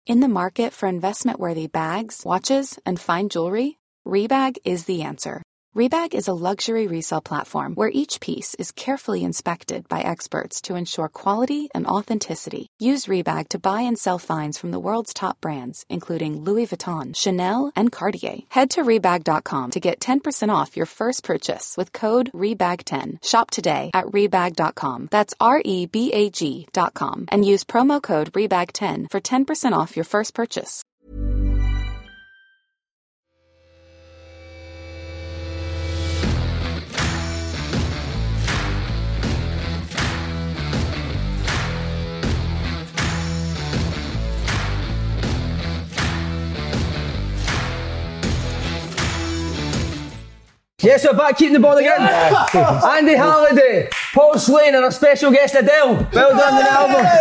In the market for investment-worthy bags, watches, and fine jewelry, Rebag is the answer. Rebag is a luxury resale platform where each piece is carefully inspected by experts to ensure quality and authenticity. Use Rebag to buy and sell finds from the world's top brands, including Louis Vuitton, Chanel, and Cartier. Head to Rebag.com to get 10% off your first purchase with code REBAG10. Shop today at Rebag.com. That's REBAG.com. And use promo code REBAG10 for 10% off your first purchase. Yes, we're back keeping the ball again. Andy Halliday, Paul Slane, and our special guest Adele. Well done, the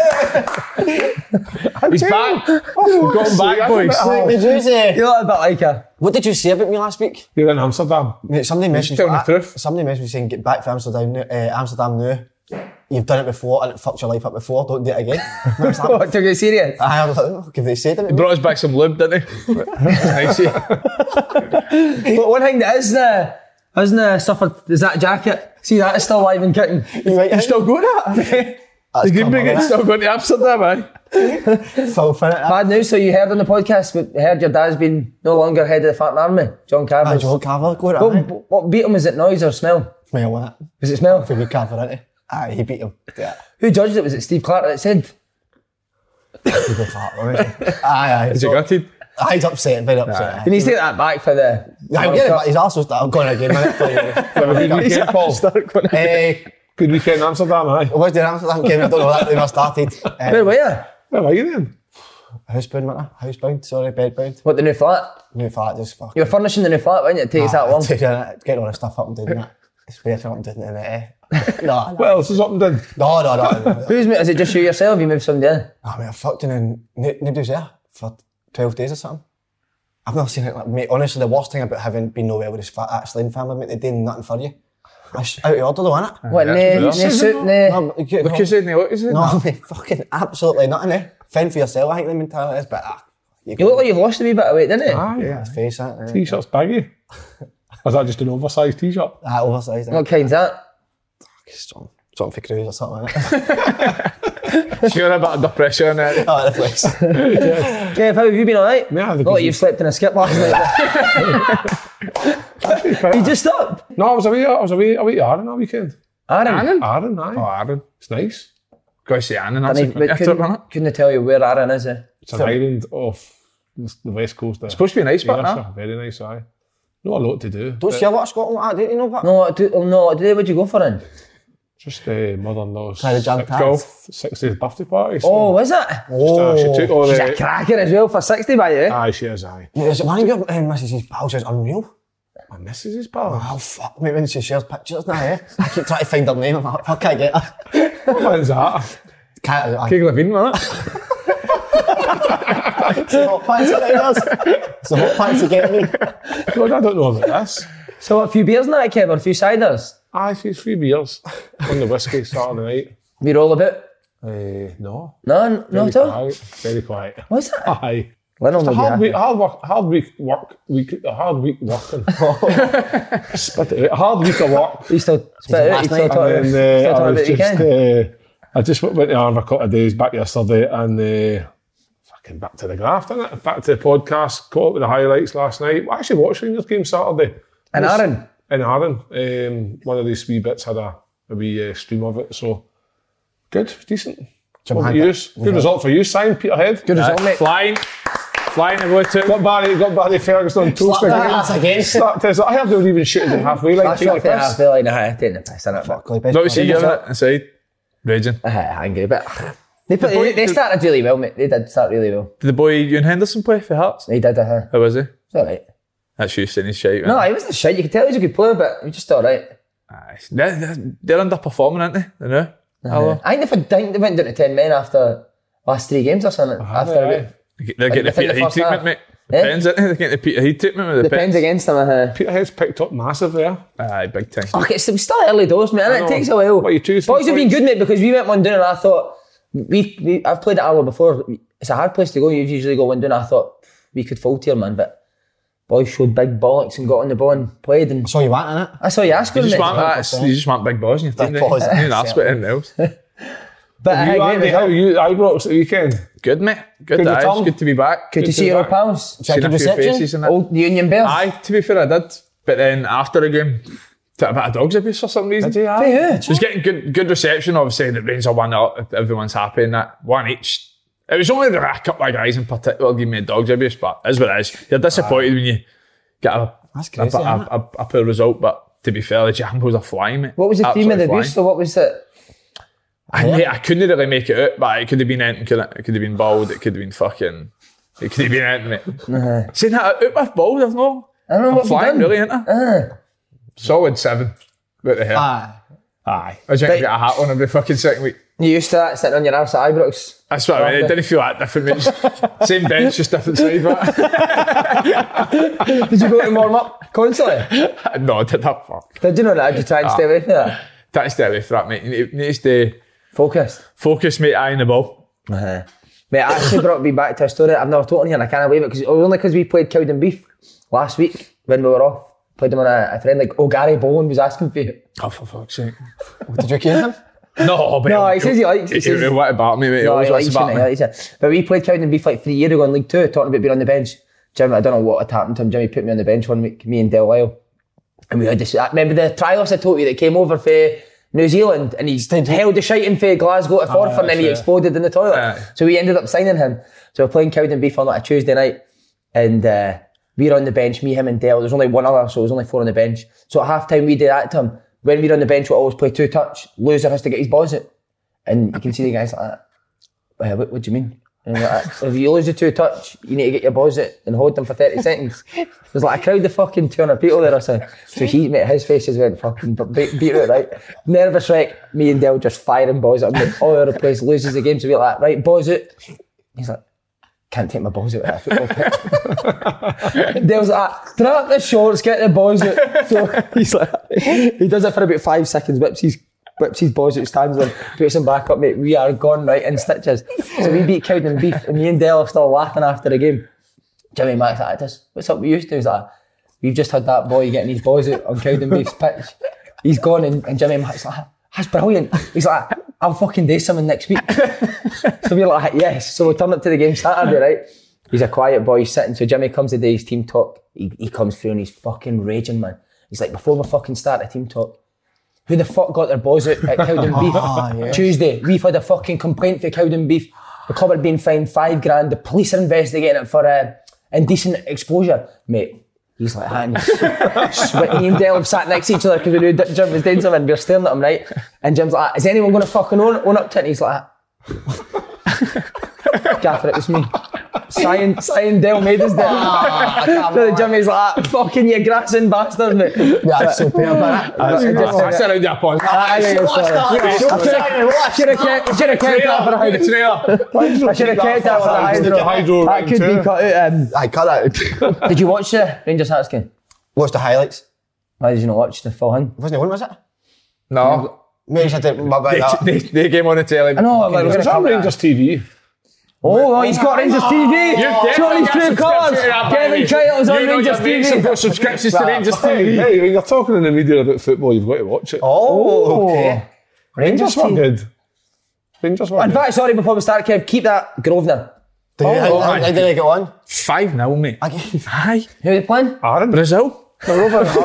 album. He's back. We've got him back, boys. What did you say? You look a bit like her. What did you say about me last week? You're in Amsterdam. Mate, somebody messaged telling the truth. Somebody messaged me saying get back to Amsterdam now. You've done it before and it fucked your life up before. Don't do it again. What, took it serious? I was like, oh, give they said it. He brought us back some lube, didn't he? Nice. But one thing that isn't suffered is that jacket. See, that is still alive and kicking. You still got that? The game brigade still going to Amsterdam, aye? Full fin it. Bad news, so you heard on the podcast, but heard your dad's been no longer head of the Farting Army, John Carver. John Carver, go on. What beat him, was it noise or smell? Smell it. Was it smell? For me, Carver, innit? Aye, he beat him. Yeah. Who judged it? Was it Steve Clark that said? Aye. Is he gutted? He's upset, very upset. He needs to get that back for the... I get it, but he's also going again, innit? For a good weekend, Paul. Good weekend in Amsterdam, aye. Where's the Amsterdam game? I don't know, that never started. Where were you? Where are you then? Housebound, wasn't I? Housebound, sorry, bedbound. What, the new flat? New flat, just fuck. You were furnishing the new flat, weren't you? It takes that long. Getting all the stuff up and doing that. It's weird up and doing it, innit? No. What else is up and down? No. Who's, is it just you yourself? You moved somebody in? I mean, I fucked in and nobody was there for 12 days or something. I've never seen it like, mate, honestly, the worst thing about having been nowhere with his Slane family, mate, they do nothing for you. It's out of order though, innit? What, no suit, no... Because they know what is it? No, I mean, fucking absolutely nothing, eh? Fend for yourself, I think the mentality is, but... You look like you've lost a wee bit of weight, didn't you? Ah, yeah. Let's face it. T-shirt's baggy. Or is that just an oversized T-shirt? Oversized. What kind's that? Something for cruise or something, innit? Sure, a bit under pressure in it. Oh, the place. Kev, how have you been alright? Yeah, not like you've slept in a skip last night. You just stopped? No, I was away to Arran all weekend. Arran? Arran, aye. Oh, Arran. It's nice. Go to see Arran, that's couldn't tell you where Arran is, eh? It's an island off the west coast. It's supposed to be a nice spot, huh? Very nice, aye. Not a lot to do. Don't see a lot of Scotland like that, do you know that? No, what'd you go for then? Just mother-in-law's golf 60th birthday party. So was it? She took all she's a cracker as well for 60, by the way. Aye, she is, aye. Yeah, is it one of your missus's pals is unreal? My missus's pal? Oh, fuck, mate, when she shares pictures now, eh? I keep trying to find her name, I'm like, fuck, I get her. What one's that? Kate Levine, wasn't it? It's a hot pants that does. It's a hot pants to get me. God, I don't know about this. So a few beers in that, Kev, or a few ciders? Aye, 3 beers. On the whiskey Saturday night. We roll a bit? No. No, not at all? Very quiet. What's that? Aye. It's a hard week working. Spit it out. A hard week of work. You still spit it out? You still talking about the weekend? I just went to Arran for a couple of days back yesterday and fucking back to the graft, innit? Back to the podcast, caught up with the highlights last night. I actually watched Rangers game Saturday. In Arran? In Arran. One of these wee bits had a wee stream of it, so good, decent. Good result for you, Simon Peterhead. Good result, mate. Flying got Barry Ferguson on toast again. I have not even shooting in halfway line. That's not halfway line, taking the piss, innit? No, see you inside. Raging. Angry, but they started really well, mate. They did start really well. Did the boy Ewan Henderson play for Hearts? He did, How was he? It's alright. That's you saying he's shite, No, he wasn't shite. You could tell he was a good player, but he was just alright. Aye. They're underperforming, aren't they? They know. I think they went down to 10 men after last 3 games or something. They're getting the Peter Heath treatment, mate. Depends, isn't it? They're getting the Peter Heath treatment with the Depends against them. Peterhead's picked up massive there. Aye, big time. Okay, it's still early doors, mate, and it takes a while. What, you 2-3 Boys have been good, mate, because we went one down and I thought, I've played at Arlo before. it's a hard place to go. You usually go 1-2. I thought we could fault here, man, but boys showed big bollocks and got on the ball and played. And That's all you want, innit? that's all you ask for. You just mate. want big balls in your team. Big balls. You didn't ask about anything else. But You, Andy, how are you? Ibrox at the weekend. Good, mate. Good, Good return. good to be back. Good to see be your back. pals. Seen Second a few reception? faces and that. Old Union Bears. Aye, to be fair, I did. But then after the game, took a bit of dog's abuse for some reason. For who? Just getting good reception. Obviously, the Rangers are 1-0. Everyone's happy in that. One each. It was only a couple of guys in particular giving me dog's abuse, but it is what it is. You're disappointed when you get That's crazy, a poor result, but to be fair, the Jambos are flying, mate. What was the theme of the Absolutely abuse? So what was it? I couldn't really make it out, but it could have been anything. It could have been bald. It could have been fucking. It could have been anything, mate. Saying that out with bald, I've no. I don't know I'm what flying, we've done. really, ain't I? Solid 7. What the hell? Aye. I was trying to get a hat on every fucking second week. You used to that, sitting on your arse at Ibrox. That's what I mean. It didn't feel that different, mate. Just same bench, just different side. But Did you go to warm up constantly? no, I did that. Fuck. Did you know that? Did you try and stay away from that? Try to stay away from that, mate. You need to stay Focused. focused, mate. Eye on the ball. Mate, I actually brought me back to a story I've never told on here and I can't believe it because only because we played Cowden Beef last week when we were off. Played them on a friend like Gary Bowen was asking for you. Oh, for fuck's sake. Did you kill him? No, but No, he says he likes it. He what about me, mate? No, He he always likes wants it, about he me. likes it. But we played Cowden Beef like 3 years ago in League 2, talking about being on the bench. Jimmy, I don't know what had happened to him. Jimmy put me on the bench one week, me and Del Lyle. And we had this, remember the trialist I told you that came over for New Zealand and he held the shite in for Glasgow to Forfar and then he exploded in the toilet. So we ended up signing him. So we're playing Cowden Beef on like a Tuesday night and we were on the bench, me, him and Del. There's only one other, so it was only 4 on the bench. So at half time we did that to him. When we're on the bench, we always play 2 touch. Loser has to get his balls out. And you can see the guys like that. What do you mean? And like, if you lose the 2 touch, you need to get your balls out and hold them for 30 seconds. There's like a crowd of fucking 200 people there or something. So his face just went fucking beat out, right? Nervous wreck, me and Del just firing balls at him all over the place, loses the game. So we're like, right, balls out. He's like, can't take my balls out of a football pitch. And Del's like, throw up the shorts, get the balls out. So he's like, he does it for about 5 seconds, whips his balls out, stands there, puts them back up, mate. We are gone right in stitches. So we beat Cowden Beef, and me and Del are still laughing after the game. Jimmy Mack's like, what's up with you two? He's like, we've just had that boy getting his balls out on Cowden Beef's pitch. He's gone, and Jimmy Mack's like, that's brilliant. He's like, I'll fucking do something next week. So we're like, yes. So we turn up to the game Saturday, right? He's a quiet boy, he's sitting. So Jimmy comes to do his team talk. He comes through and he's fucking raging, man. He's like, before we fucking start the team talk, who the fuck got their balls out at Cowden Beef? Yes. Tuesday, we've had a fucking complaint for Cowden Beef. The club had been fined $5,000. The police are investigating it for indecent exposure. Mate, he's like, sweating. Me and Del have sat next to each other because we knew Jim was doing something. We're staring at him, right? And Jim's like, is anyone going to fucking own up to it? And he's like, Gaffer, it was me. Cyan Del made us there. So Jimmy's like, fucking you grassing bastard, mate. That's superb, innit? That's around your point. I should have kept that for the hydro. I should have kept that for the hydro. That could be cut out. I cut that. Did you watch the Rangers Hearts game? Watch the highlights. Why did you not watch the full hand? Wasn't it one, was it? No. Maybe I did my bad. They came on the telly. I know, we're going to Is that come Rangers TV? Oh, he's got Rangers TV. Johnny's true colours. Kevin Kyle's on Rangers TV. Got subscriptions to Rangers TV. Hey, when you're talking in the media about football, you've got to watch it. Oh, okay. Rangers were TV. good. Rangers were In good. fact, sorry, before we start, Kev, keep that Grosvenor. How did I get on? 5-0, mate. Aye. Who are they playing? Aaron. Brazil. Aaron.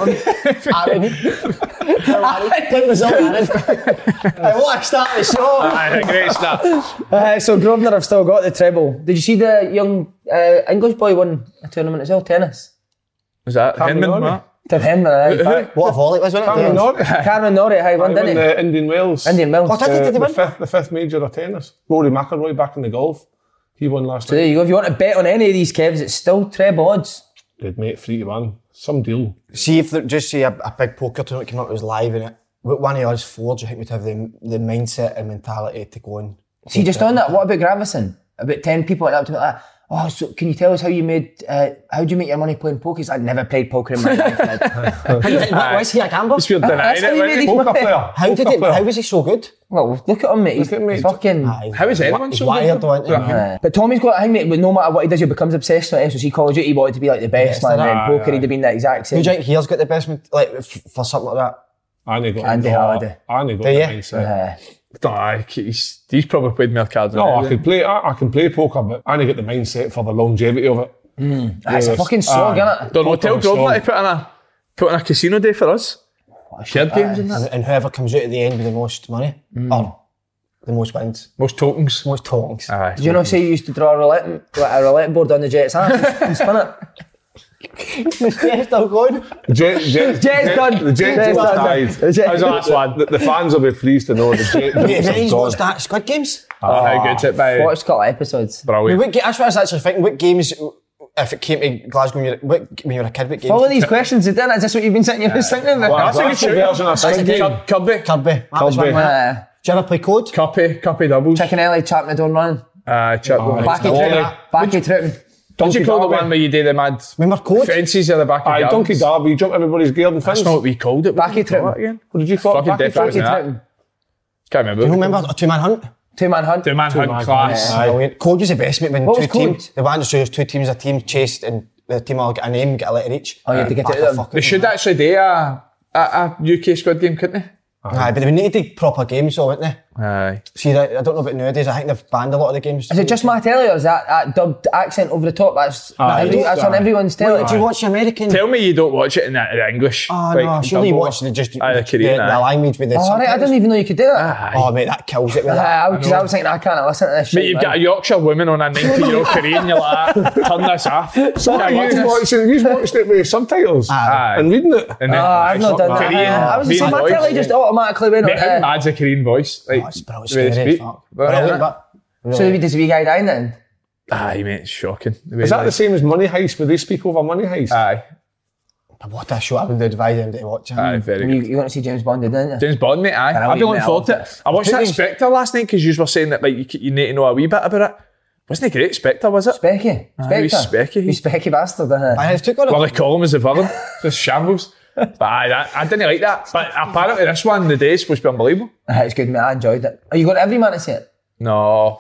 Play result, Aaron. What a start of the show. Aye, great start. So Grosvenor have still got the treble. Did you see the young English boy won a tournament as well, tennis? Was that Cameron Henman? Norrie. Tim Henman, What a volley it was, wasn't it? Cameron Norrie. Cameron Norrie, he won, Won didn't he? the Indian Wells. Indian Wells. What did they win? The fifth major of tennis. Rory McIlroy back in the golf. He won last So there night. you go. If you want to bet on any of these, Kevs, it's still treble odds. Good mate, 3-1. Some deal. See if just see a big poker tournament came up that was live in it. What one of us four do you think would have the mindset and mentality to go and See, just on that, what about Gravison? About 10 people went up to me like, oh, so can you tell us how you made, how do you make your money playing poker? I'd never played poker in my life. Was he a gambler? You're denying it, weren't you? Poker player. How was he so good? Well, look at him, mate. He's fucking... How is anyone so wired, good? wasn't he? But Tommy's got a thing, mate, but no matter what he does, he becomes obsessed with SOC Call of Duty. He wanted to be like the best, man. And then poker, he'd have been the exact same. Who do you think here's got the best, like, for something like that? Andy got Andy Halliday. Andy got Do the you? mindset. He's probably played more cards than No, I anything. can play poker, but Andy got the mindset for the longevity of it. It's a fucking slog, innit? Don't know, tell Poker Grove song. to put in a casino day for us. Shared games and that. And whoever comes out at the end with the most money, or the most wins, Most tokens. most tokens. Aye. Did you not say you used to draw a roulette board on the Jets' ass and spin it? The Jets still going. Jets done. The Jets Jets just done. died. The Jets- How's that, lad? The fans will be pleased to know the Jets Mate, have he's gone. watched that Squid Games. Oh, how good's it by Watched a couple of episodes. Brilliant. That's what I was actually thinking. What games, if it came to Glasgow when you were a kid, what games? Follow these questions, didn't it? Is this what you've been sitting here thinking about? Well, that's a good version of Squid Game. Kirby. Kirby. That was Kirby. one, wasn't it? Do you ever play Code? Cuppy doubles. Chicken Alley, Chapping the Door running. Chuck. Backy tripping. What do you call the Derby. one where you do the mad Remember Code? fences at the back of Aye, gardens? Donkey Derby, you jump everybody's gear and That's fins. not what we called it. Backy tripping. Again? What did you call it? Fucking Backy definitely tripping? that. Tripping. Can't remember. Do you remember a two-man hunt? Two-man hunt. The man hunt Two-man class. hunt. Brilliant. Code was the best, mate, when What two was Code? teams, the one that shows two teams, a team chased and the team all get a name, get a letter each. Oh, you had to get Back it the them. fuck They up. should actually do a UK Squid Game, couldn't they? Aye, but they would need to do proper games, though, wouldn't they? Aye. See, I don't know about nowadays. I think they've banned a lot of the games. Is it just my telly or is that dubbed accent over the top? That's on everyone's telly. Do you watch the American? Tell me you don't watch it in the English. Oh no, surely you watch the Korean. the language with the Oh, right, I subtitles. didn't even know you could do that. Aye. Oh mate, that kills it with that. Because I was thinking, I can't listen to this shit. Mate, you've got a Yorkshire woman on a 90-year-old Korean, you're like, turn this off. So Can't watch you this. watched it with subtitles Aye. and reading it. And then, I've not done that. Korean, I was Korean saying, my voice. telly just automatically went Mate, how on. mad's a Korean voice? Like, It's brilliant, the way they scary, speak. fuck. Well, Brilliant, yeah. but So does the wee guy dying then? Aye, mate, it's shocking. Is that the same as Money Heist? Where they speak over Money Heist? Aye, what a show I would advise them to watch. aye, very good. You want to see James Bond, didn't you? James Bond, mate, aye. I've been looking forward to it. I watched that Spectre last night because you were saying that like you need to know a wee bit about it. Wasn't it great, Spectre, was it? Specky. he's Specky. He's Specky bastard, isn't it? I have took on Well, it. they call him as the villain. Just shambles. But aye, I didn't like that. But apparently this one, the day, is supposed to be unbelievable. It's good, mate. I enjoyed it. Are you got every man to see it? No.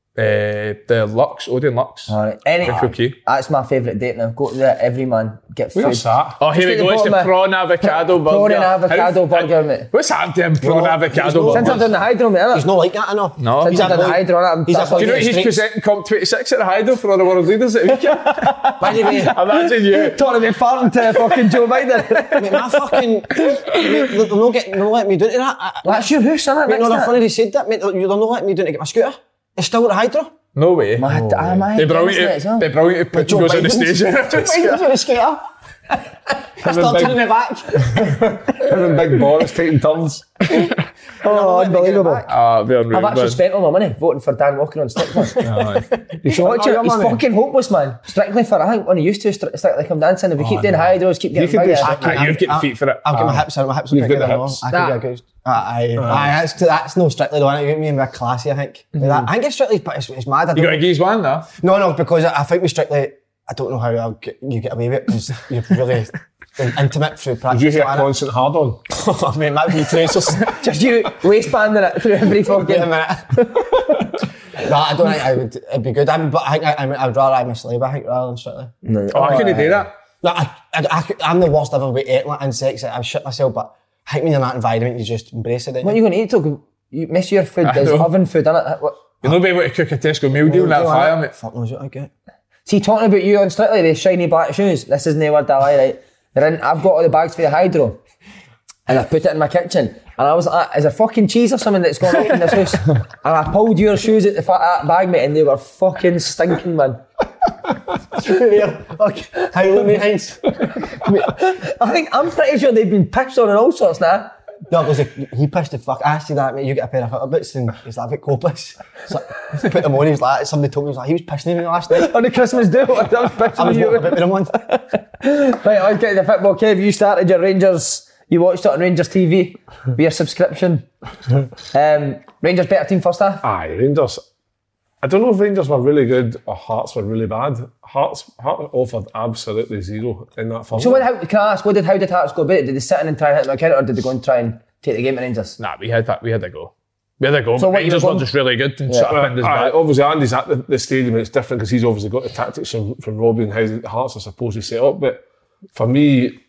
The Lux, Odeon Lux. Alright. Okay. That's my favourite date now. Go to the everyman, get food. Where's that? Oh, here we Just go. at It's the the bottom prawn avocado burger. Prawn and avocado How- burger, mate. What's happened to him, prawn avocado no- Since I've burger? done the hydro, mate, He's innit? not like that, I know. No. Since I've done the hydro, innit? He's That's a- all Do you know you he's need. presenting COP26 at the Hydro for all the world leaders at the weekend? By the way, Imagine you. Talking about farting to fucking Joe Biden. mate, my fucking mate, they're not letting me do to that. That's your house, innit? Mate, no, they're Next to funny they said that, mate. They're not letting me do it to get my scooter. It's still at the Hydro. No way. it. My They're brilliant. They're brilliant. He goes on the stage. Biden's on the skater. I start turning it back. Him and Big Boris taking turns. Oh, unbelievable. I've I've actually spent all my money voting for Dan Walker on Strictly. You should Watch it, he's fucking hopeless, man. Strictly for, I think, when he used to, Strictly Come Dancing, if we keep doing hydros, keep getting could do bigger. Strictly. You've got the feet for it. I've got my hips out. My hips You've will got the get hips. I could be a good. Aye, that's no Strictly though. I mean, we're classy, I think. I think it's Strictly, but it's mad. I You don't got a geese one, though? No, because I think with Strictly, I don't know how you get away with it because you're really intimate through practice. Did you hear constant hard on? I mean, that would be tracers. Just you waistbanding it through every Wait a fucking... minute. No, I don't think it'd be good. But I think I'd rather I'm a slave, I think, rather than Strictly. Oh, I couldn't do that. No, I'm the worst ever with eating and sex. I've shit myself, but I think when you're in that environment, you just embrace it. Don't What are you going to eat, though? You miss your food, there's know. oven food in it. What? You'll not be able to cook a Tesco meal deal in that fire, mate. Fuck knows what I get. See, talking about you on Strictly, the shiny black shoes, this isn't a word I lie, right? They're in, I've got all the bags for the hydro, and I put it in my kitchen, and I was like, is there fucking cheese or something that's gone up in this house? And I pulled your shoes out the that bag, mate, and they were fucking stinking, man. Okay, how long behind? I'm pretty sure they've been pissed on and all sorts now. No, because he pushed the fuck. I asked you that, mate. You get a pair of footer boots, and he's like a bit copless. So I put them on. He was like, somebody told me he was pissing in me last night. On the Christmas do, I was I pissing was you. walking about with him one. Right, I'll get to the football. Kev, you started your Rangers, you watched it on Rangers TV with your subscription. Rangers better team first half? Aye, Rangers. I don't know if Rangers were really good or Hearts were really bad. Hearts offered absolutely zero in that first. So how did Hearts go about it? Did they sit in and try and hit them a counter, or did they go and try and take the game to Rangers? Nah, we had a go. We had a go. So Rangers were just really good and sort of pinned us back. Obviously, Andy's at the stadium and it's different because he's obviously got the tactics from Robbie and how the Hearts are supposed to set up. But for me,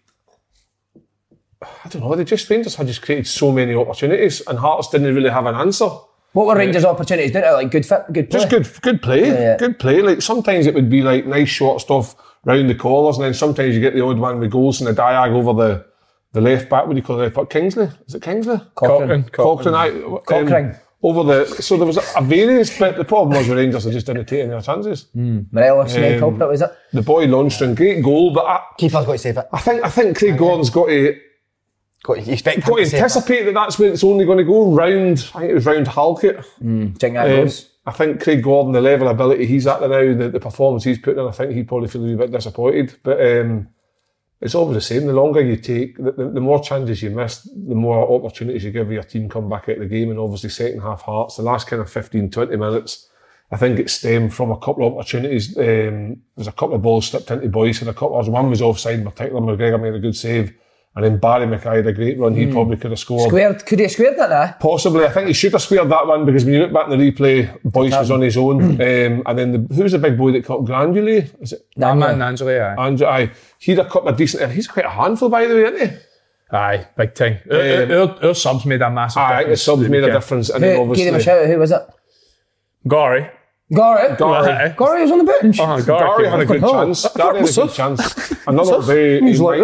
I don't know, Rangers had just created so many opportunities and Hearts didn't really have an answer. What were Rangers' opportunities? Didn't it? Like good play? Just good play. Yeah. Good play. Like sometimes it would be like nice short stuff round the corners and then sometimes you get the odd one with goals and the diag over the left back. What do you call the left back? Kingsley? Is it Kingsley? Cochrane. Over so there was a variance, but the problem was the Rangers just didn't take any chances. Morelos, main culprit, was it? The boy Lundstrom, great goal, but Keeper's got to save it. I think Craig Gordon's got to anticipate that that's where it's only going to go round. I think it was round Halkett. I think Craig Gordon, the level of ability he's at now, the performance he's putting in, I think he'd probably feel a wee bit disappointed. But it's always the same. The longer you take, the more chances you miss, the more opportunities you give your team come back out of the game. And obviously second half Hearts, the last kind of 15, 20 minutes, I think it stemmed from a couple of opportunities. There's a couple of balls slipped into Boyce and one was offside in particular. McGregor made a good save. And then Barry Mackay had a great run. He probably could have scored. Could he have squared that now? Possibly. I think he should have squared that one because when you look back in the replay, Boyce was on his own. And then who's the big boy that caught Grandulli? Is it? Angeli, aye. He'd have cut a decent... He's quite a handful, by the way, isn't he? Aye, big time. Our subs made a massive difference. Aye, the subs made a difference. And then obviously... Give him a shout out. Who was it? Gory was on the bench. Gary had a good chance. Gary had a good chance. Another day,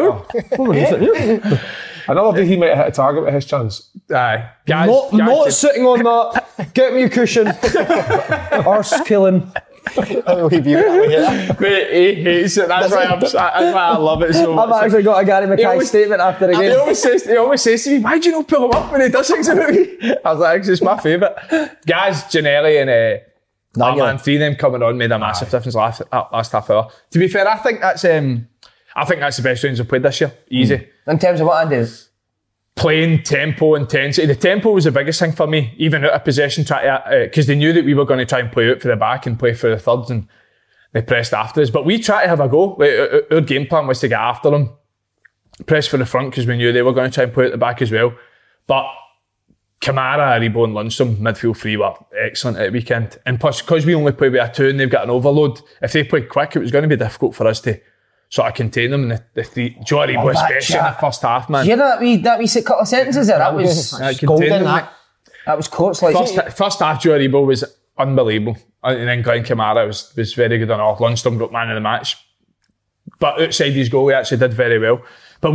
another day he might have hit a target with his chance. Aye. Not sitting on that. Get me a cushion. Arse killing. He hates it. That's why I love it so much. I've actually got a Gary Mackay statement after the game. He always says to me, why do you not pull him up when he does things about me? I was like, it's my favourite. Gaz, Ginnelly and man, three of them coming on made a massive difference last half hour. To be fair, I think that's the best Rangers have played this year. Easy. In terms of what, Andy? Playing, tempo, intensity. The tempo was the biggest thing for me, even out of possession, because they knew that we were going to try and play out for the back and play for the thirds, and they pressed after us. But we tried to have a go. Our game plan was to get after them, press for the front, because we knew they were going to try and play at the back as well. But Kamara, Aribo and Lundstrom, midfield three, were excellent at the weekend. And plus, because we only play with a two and they've got an overload, if they played quick, it was going to be difficult for us to sort of contain them. And the three, Joe Aribo especially in the first half, man. You hear that wee couple of sentences there? That was golden, that was courts like. First half, Joe Aribo was unbelievable. And then Glenn Kamara was very good on all. Lundstrom got man of the match. But outside his goal, he actually did very well. But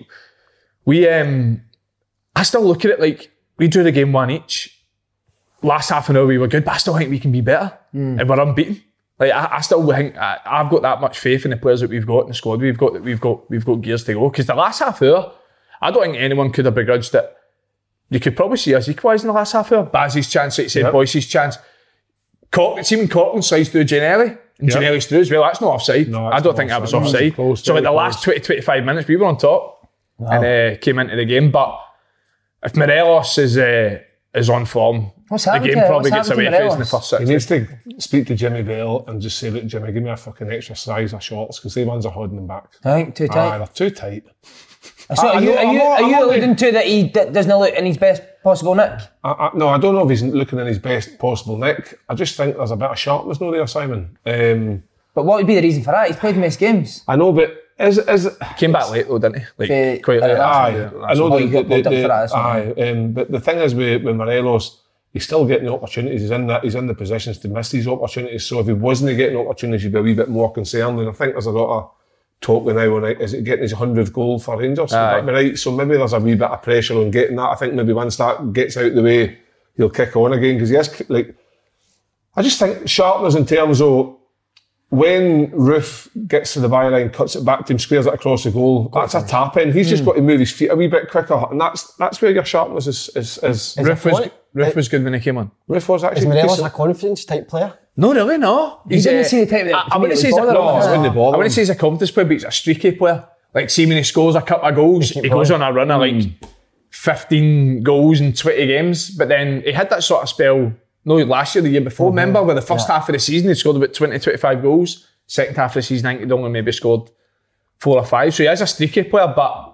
I still look at it like, we drew the game 1 each. Last half an hour we were good, but I still think we can be better. And we're unbeaten. Like I still think I've got that much faith in the players that we've got in the squad. We've got gears to go. Because the last half hour, I don't think anyone could have begrudged it. You could probably see us equalising in the last half hour. Bazzi's chance, like you said, Boyce's chance. Even Cochran slides through Ginnelly. And Ginnelly's through as well. That's not offside. No, I don't think that was offside. So like the last 20-25 minutes, we were on top. Wow. And came into the game. But if Morelos is on form, the game probably gets away from us in the first 6. He needs to speak to Jimmy Bell and just say, look, Jimmy, give me a fucking extra size of shorts because they ones are holding him back. I think too tight. They're too tight. So are you alluding to that he doesn't look in his best possible nick? No, I don't know if he's looking in his best possible nick. I just think there's a bit of sharpness no there, Simon. But what would be the reason for that? He's played most games. I know, but is came back late though, didn't he? Like quite late. Aye, I know that. But the thing is with Morelos, he's still getting the opportunities. He's in the positions to miss these opportunities. So if he wasn't getting opportunities, you'd be a wee bit more concerned. And I think there's a lot of talk now on is it getting his 100th goal for Rangers? Would that be right? So maybe there's a wee bit of pressure on getting that. I think maybe once that gets out the way, he'll kick on again because he has I just think sharpness in terms of when Roof gets to the byline, cuts it back to him, squares it across the goal, that's a tap in. He's just got to move his feet a wee bit quicker, and that's where your sharpness is. Roof was good when he came on. Roof was actually. Is Morelos a confidence type player? No, really, no. You didn't see the type that I wouldn't say he's a confidence player, but he's a streaky player. Like, see when he scores a couple of goals, he goes on a run of like 15 goals in 20 games. But then he had that sort of spell no, last year, the year before. Remember, where the first half of the season, he scored about 20, 25 goals. Second half of the season, I think he'd only maybe scored 4 or 5. So he is a streaky player, but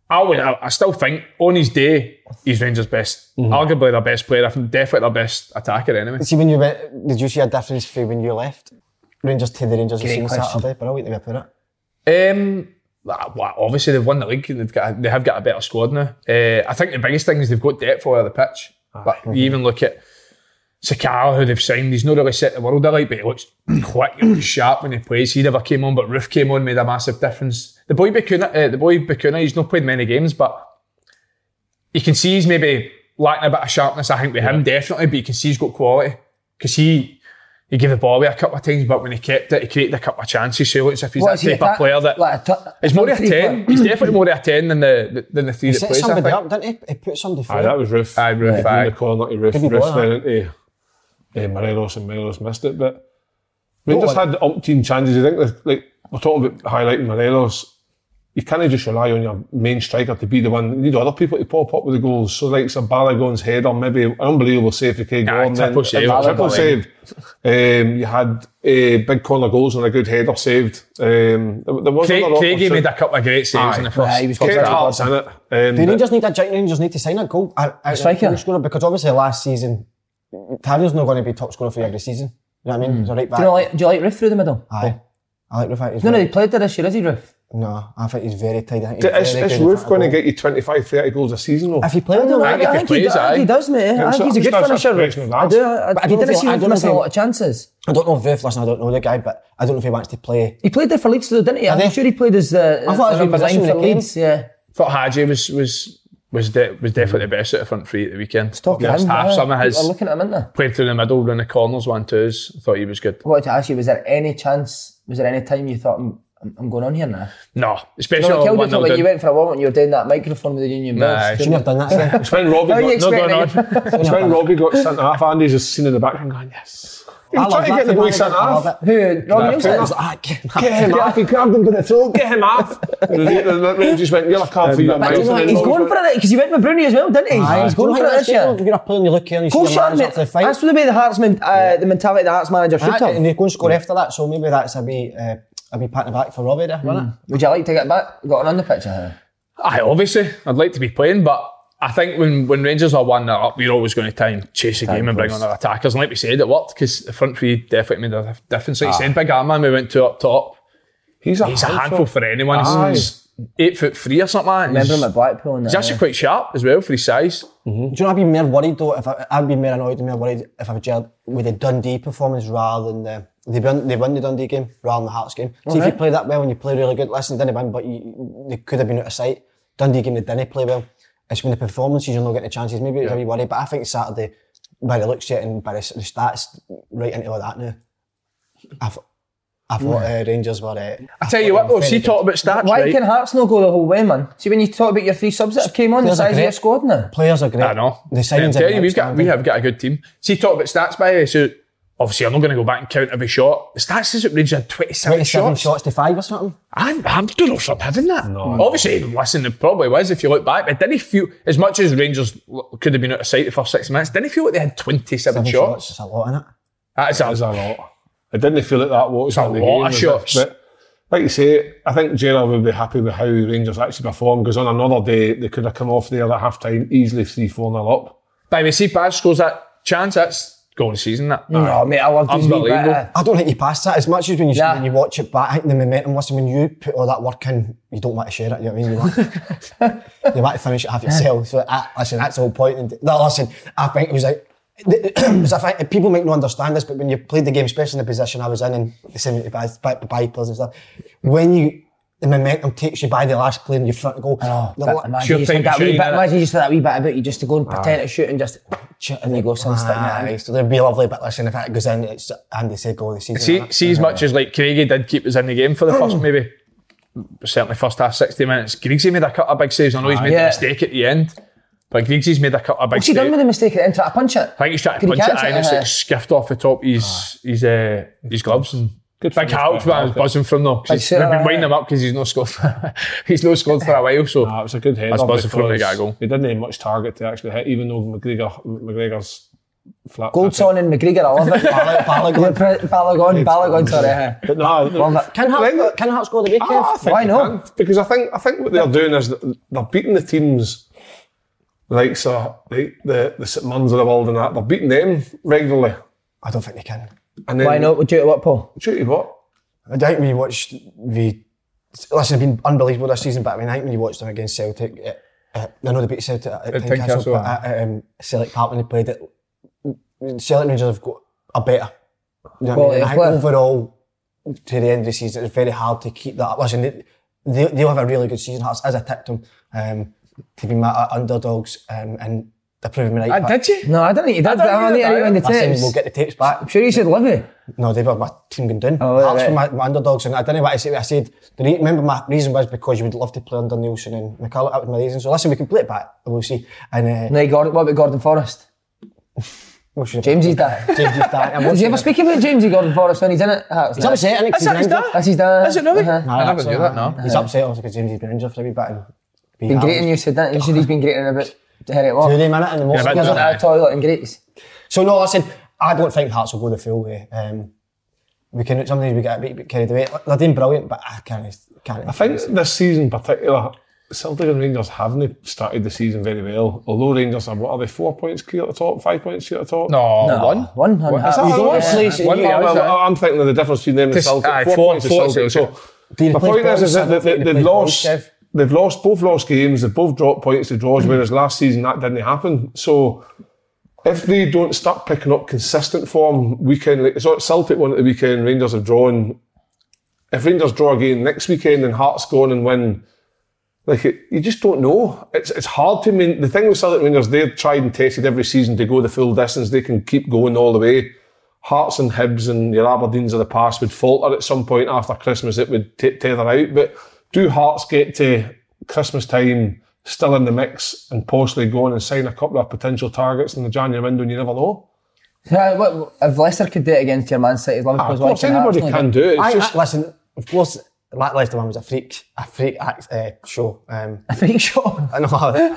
I still think on his day, he's Rangers' best. Arguably their best player, definitely their best attacker anyway. See, when you went, did you see a difference from when you left Rangers to the Rangers you've seen Saturday? Brilliant way to put it. Well, obviously they've won the league. They have got a better squad now. I think the biggest thing is they've got depth all over the pitch. But you even look at Sakala, who they've signed, he's not really set the world alight, but he looks quick, he looks sharp when he plays. He never came on, but Roof came on, made a massive difference. The boy Bacuna, he's not played many games, but you can see he's maybe lacking a bit of sharpness, I think, with him, definitely, but you can see he's got quality. Because he gave the ball away a couple of times, but when he kept it, he created a couple of chances. So he looks as if he's that type of player that... He's more of a 10. He's definitely more of a 10 than the 3 that plays, He set somebody up, didn't he? He put somebody through. That was Roof. Roof. In the corner to Roof. Roof went into Morelos, and Morelos missed it. But Rangers had umpteen chances. I think, like, we're talking about highlighting Morelos. You can't just rely on your main striker to be the one. You need other people to pop up with the goals. So like Balogun's header, maybe an unbelievable save for Craig Gordon. Triple save. You had big corner goals and a good header saved. There was Craigie made a couple of great saves in the first. He was Kent Hart's in it. The Rangers need to sign a goal striker scorer, because obviously last season Tavernier's not going to be top scorer for every season. You know what I mean? He's a right back. Do you like Roof through the middle? Aye. I like Roof. No, he played there this year, is he, Roof? No, I think he's very tight. Is Roof going to get you 25, 30 goals a season though? If he plays, I think he does, mate. I think he's a good finisher. I do. But he didn't seem to miss a lot of chances. I don't know if Roof, listen, I don't know the guy, but I don't know if he wants to play. He played there for Leeds though, didn't he? I'm sure he played as I thought it was line for Leeds, yeah. I thought Hadji was definitely the best at the front three at the weekend. Talk to him. Half some of his I'm looking at him, isn't there? played through the middle, run the corners, 1-2s. I thought he was good. I wanted to ask you, was there any time you thought I'm going on here now? No, especially when you went for a walk and you were doing that microphone with the Union Bells. Shouldn't have done that again. It's when Robbie got sent off. Andy's just seen in the background going, yes. He was trying to get the boy sent off. Who? Robbie Nielsen? Get him off. He grabbed him by the throat. Get him off. And the Rangers went, you're a card for your mouth. He's going for it because he went with Bruni as well, didn't he? He's going for it this year. You're going to play and you look here and you see your manager after the fight. That's the way the mentality the Hearts manager should have. And they go and score after that, so maybe that's a wee pat in the back for Robbie there, wasn't it? Would you like to get back? Got on the pitch? Aye, obviously, I'd like to be playing, but I think when Rangers are 1-0 up, we're always going to try and chase the game and bring on our attackers. And like we said, it worked because the front three definitely made a difference. Like you said, Big Arman, we went 2 up top. He's a handful for anyone. He's 8'3" or something like that. Remember him at Blackpool. He's actually quite sharp as well for his size. Do you know, I'd be more worried though, I'd be more annoyed and more worried if I was jailed with the Dundee performance rather than they won the Dundee game rather than the Hearts game. See, if you play that well and you play really good, listen, they didn't win, but they could have been out of sight. Dundee game, they didn't play well. It's when the performances you're not getting the chances. Maybe it's a wee worry, but I think Saturday, by the looks of it and by the stats, right into all that now. I thought Rangers were. I tell you what though, see, talk about stats. Why can Hearts not go the whole way, man? See, when you talk about your 3 subs that have came on, the size of your squad now. Players are great. I know. The signings we have got a good team. See, talk about stats by the way. So obviously, I'm not going to go back and count every shot. The stats says that Rangers had 27 shots to 5 or something. I don't know if I'm having that. No. Obviously, listen, it probably was if you look back, but didn't he feel, as much as Rangers could have been out of sight the first 6 minutes, didn't he feel like they had 27 shots? That's a lot, isn't it? That is a lot. I didn't feel like that was a lot of shots. But like you say, I think Gerrard would be happy with how Rangers actually performed, because on another day they could have come off there at half time easily 3-4-0 up. By the way, see, Baz scores that chance, that's goal of the season, that. No, mate, I love these wee bit. I don't think you pass that as much as when you watch it back. I think the momentum, listen, when you put all that work in, you don't want to share it, you know what I mean? You want to finish it half yourself. So, listen, that's the whole point. Listen, I think it was like, people might not understand this, but when you played the game, especially in the position I was in and the same by players and stuff, when the momentum takes you by the last play and you front goal. Imagine you just that wee bit about you just to go and pretend to shoot and just and you go something. So there'd be lovely, but listen, if it goes in, it's Andy said goal of the season. See as much as like Craigie did keep us in the game for the first maybe certainly first half 60 minutes. Griggsy made a couple of big saves. I know he's made a mistake at the end. But Griggsy's made a couple of big saves. What's he done with the mistake at the end? Trying to punch it? I think he's trying to punch it and it's like skiffed off the top his gloves. And Big Halk's what I was buzzing from though. We've been winding him up because he's not scored for a while. So it was a good header. I was buzzing for him to get a goal. He didn't have much target to actually hit, even though McGregor's flat. Goldson and McGregor, I love it. Balogun, sorry. But no, Love it. Can Hearts score the weekend? I think Why they not? can. Because I think what they're doing is they're beating the teams like the St Mirrens of the world and that. They're beating them regularly. I don't think they can. And then, Why not? Due to what, Paul? Due to what? I think when you watched listen, it's been unbelievable this season, but I mean, I think when you watched them against Celtic, I know they beat Celtic at Tynecastle, but at Celtic Park when they played it, Celtic Rangers have got a better. You know what I mean? I think overall, to the end of the season, it's very hard to keep that up. Listen, they'll have a really good season. Hearts, as I tipped them to be my underdogs, and they're proving me right. Did you? No, I don't think you did. I need to rewind the Listen, tapes. we'll get the tapes back. I'm sure you said Livy. No, they were my team going down. Oh, Hearts right. were my underdogs, and I didn't know what I said. I said, remember my reason was because you would love to play under Nielsen and McCulloch. That was my reason. So listen, we can play it back. We'll see. And No, Gordon, what about Gordon Forrest? James's dad. James's dad. Did you ever speak about Jamesy Gordon Forrest when he's in it? He's upset, isn't he? 'Cause Is that his dad? That's his dad. Is it really? Uh-huh. I never knew that, no. He's upset also because James's been injured for a wee bit. And Been greeting you, said that. You said he's been greeting about Harry at work. 2 minute in the most. but- He goes into the toilet and greets. So no, listen, I don't think Hearts will go the full way. We can sometimes we get a bit carried away. They're doing brilliant, but I can't. I think this season in particular, Celtic and Rangers haven't started the season very well. Although Rangers are 4 points clear at the top, 5 points clear at the top? No, one. One. Is that You don't actually- One yeah, was Well, I'm thinking of the difference between them and Just, Celtic. aye, 4 four- points to four Celtic. So Do you my replace point is that Boyce? they've both lost games, they've both dropped points to draws, whereas last season that didn't happen. So if they don't start picking up consistent form weekend, like so Celtic won at the weekend, Rangers have drawn. If Rangers draw again next weekend and Hearts go on and win, you just don't know. It's hard to mean. The thing with Celtic Rangers, they've tried and tested every season to go the full distance. They can keep going all the way. Hearts and Hibs and your Aberdeens of the past would falter at some point after Christmas. It would tether out. But do Hearts get to Christmas time still in the mix and possibly go on and sign a couple of potential targets in the January window? And you never know. Yeah, if Leicester could do it against your Man City, Liverpool's Of course, anybody can do it. It's just Listen, of course, that Leicester one was a freak show. A freak show. I know.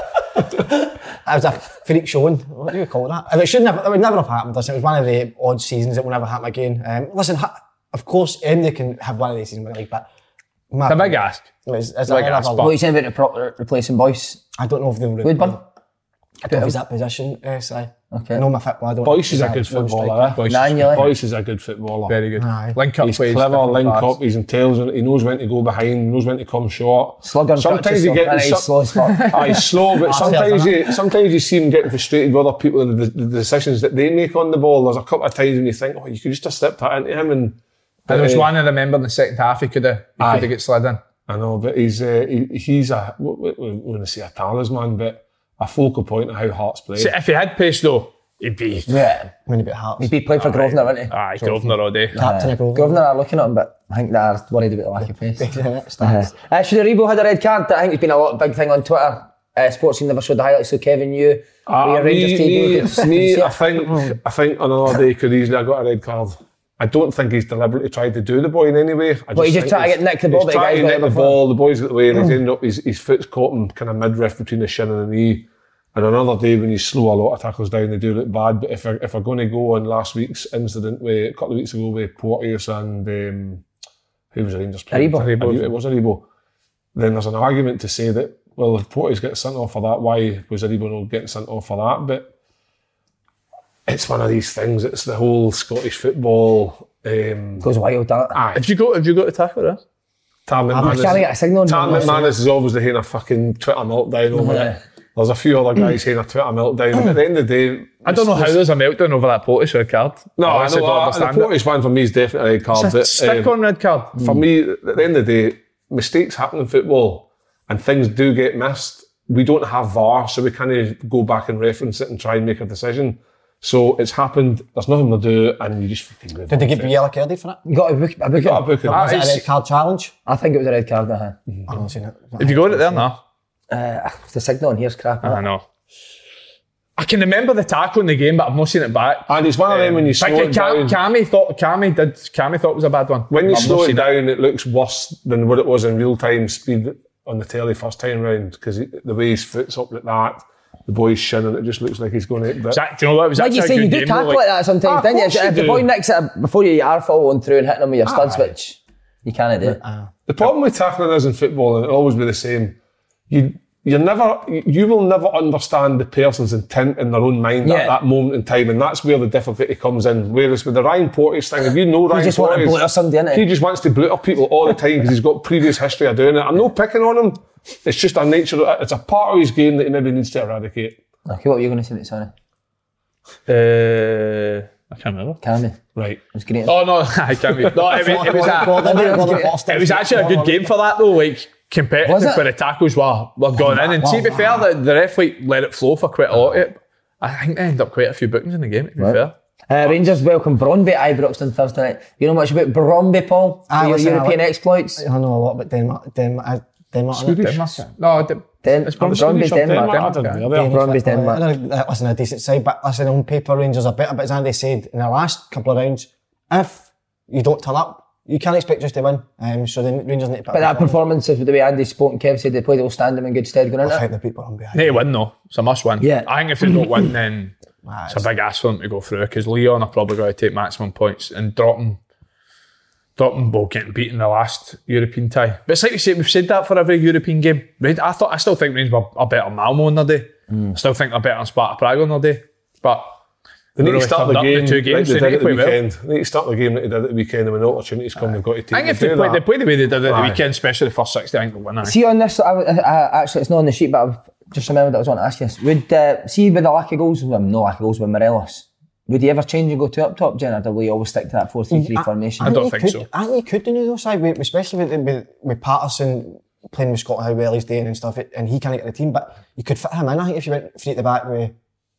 It was a freak showing. What do you call that? It would never have happened. Listen, it was one of the odd seasons that will never happen again. Listen, of course, they can have one of these seasons, but It's a big ask. It's a big ask, What are you saying about replacing Boyce? I don't know if they would. Woodburn? I don't know if he's that position, Si. Okay. I know my football. I don't. Boyce is a good footballer. Boyce is a good footballer. Very good. Aye. Link up He's plays. clever, different link paths. up, he's intelligent, he knows when to go behind, he knows when to come short. Slug on Sometimes you get he's slow as fuck. he's slow, but sometimes you see him getting frustrated with other people and the decisions that they make on the ball. There's a couple of times when you think, you could just have slipped that into him. And There was one I remember in the second half he could have got slid in. I know, but he's a we're going to say a talisman, but a focal point of how Hearts play. See, if he had pace though, he'd be Yeah. When he beat Hearts. He'd be playing for Grosvenor, wouldn't he? aye, Grosvenor all day. Captain of Grosvenor. Grosvenor are looking at him, but I think they're worried about the lack of pace. Stats. Should've had a red card? I think it's been a big thing on Twitter. Sports never showed the highlights, so Kevin, you, your Rangers team. I think another day could easily have got a red card. I don't think he's deliberately tried to do the boy in any way. He's just trying to get nick the ball, He's but the trying guy's to got nick it the before. ball, the boy's got the way, and he's ended up, his foot's caught him kind of midriff between the shin and the knee. And another day when you slow a lot of tackles down, they do look bad. But if we're going to go on last week's incident a couple of weeks ago with Porteous and who was the Rangers player? Aribo. It was Aribo. Then there's an argument to say that, well, if Porteous gets sent off for that, why was Aribo not getting sent off for that? But it's one of these things. It's the whole Scottish football. Goes wild, doesn't it? Aye. If you got to tackle it, Tam I'm trying to get a signal. McManus is obviously having a fucking Twitter meltdown over it. There's a few other guys having a Twitter meltdown. But at the end of the day, I don't know how there's a meltdown over that Porteous red card. No, I honestly know. don't The understand it. Porteous one for me is definitely a red card. It's a But stick-on red card. for me, at the end of the day, mistakes happen in football and things do get missed. We don't have VAR, so we can't go back and reference it and try and make a decision. So it's happened, there's nothing to do, and you just fucking move Did they on. give you yellow carded for it? You got a book. You got a book in Was it. it a red card challenge? I think it was a red card. I've not seen it. Have you got it there now? The signal on here's crap. I know. I can remember the tackle in the game, but I've not seen it back. And it's one of them when you slow it down. Cammy thought it was a bad one. When you I've slow not it seen down, it looks worse than what it was in real time speed on the telly first time round because the way his foot's up like that, the boy's shin and it just looks like he's going to... Do you know what? It was Like you actually say, a you good do game, tackle though, like that sometimes, don't you? course you If the do. boy nicks it before you are following through and hitting him with your studs, which you can't do. The problem with tackling is in football, and it'll always be the same, you will never understand the person's intent in their own mind at that moment in time, and that's where the difficulty comes in. Whereas with the Ryan Porteous thing, if you know Ryan just want to Porteous, blue somebody, innit? he just wants to blue up people all the time because he's got previous history of doing it. I'm not picking on him. It's just a nature. It's a part of his game that he maybe needs to eradicate. Okay, what were you going to say, Sonny? I can't remember. Cammy. Right. It was great. Oh no, I can't remember. No, it was actually a good game for that though. Like competitive, Was it? where the tackles were going in. And to be fair, the ref let it flow for quite a lot of it. I think they ended up quite a few bookings in the game. To be fair. Rangers welcome Brøndby at Ibrox on Thursday night. You know much about Brøndby, Paul? For your European exploits? I know a lot about Denmark. Swedish. No, Brøndby's Denmark. Brøndby's Denmark. Listen, a decent side, but listen, on paper, Rangers are better. But as Andy said, in the last couple of rounds, if you don't turn up, you can't expect just to win. So the Rangers need to. But that performance, the way Andy spoke and Kev said, they played, it will stand them in good stead going into I it. think the people are behind. They win though. It's a must win. Yeah. I think if they don't win, then it's a big ask for them to go through because Leon are probably going to take maximum points and Dortmund will getting beaten in the last European tie. But it's like we say, we've said that for every European game. I still think Rangers were a better Malmo on their day. I still think they're better than Sparta Prague on their day. But They need really to start the turned up game the two games, like they they did need at to the play well. weekend. They need to start the game like they did at the weekend, and when opportunities come, they've got to take I think if them they to play the way they did at the Aye. weekend, especially the first 60, I think they'll win. See on this, I actually, it's not on the sheet, but I've just remembered that I was wanting to ask you this. Would, see with the lack of goals, no lack of goals with Morelos, would you ever change and go two up top, Jen, or will you always stick to that 4-3-3 formation? I don't think so. I think you could do those side, especially with Patterson playing with Scotland, how well he's doing and stuff, and he can't get the team, but you could fit him in, I think, if you went three at the back with...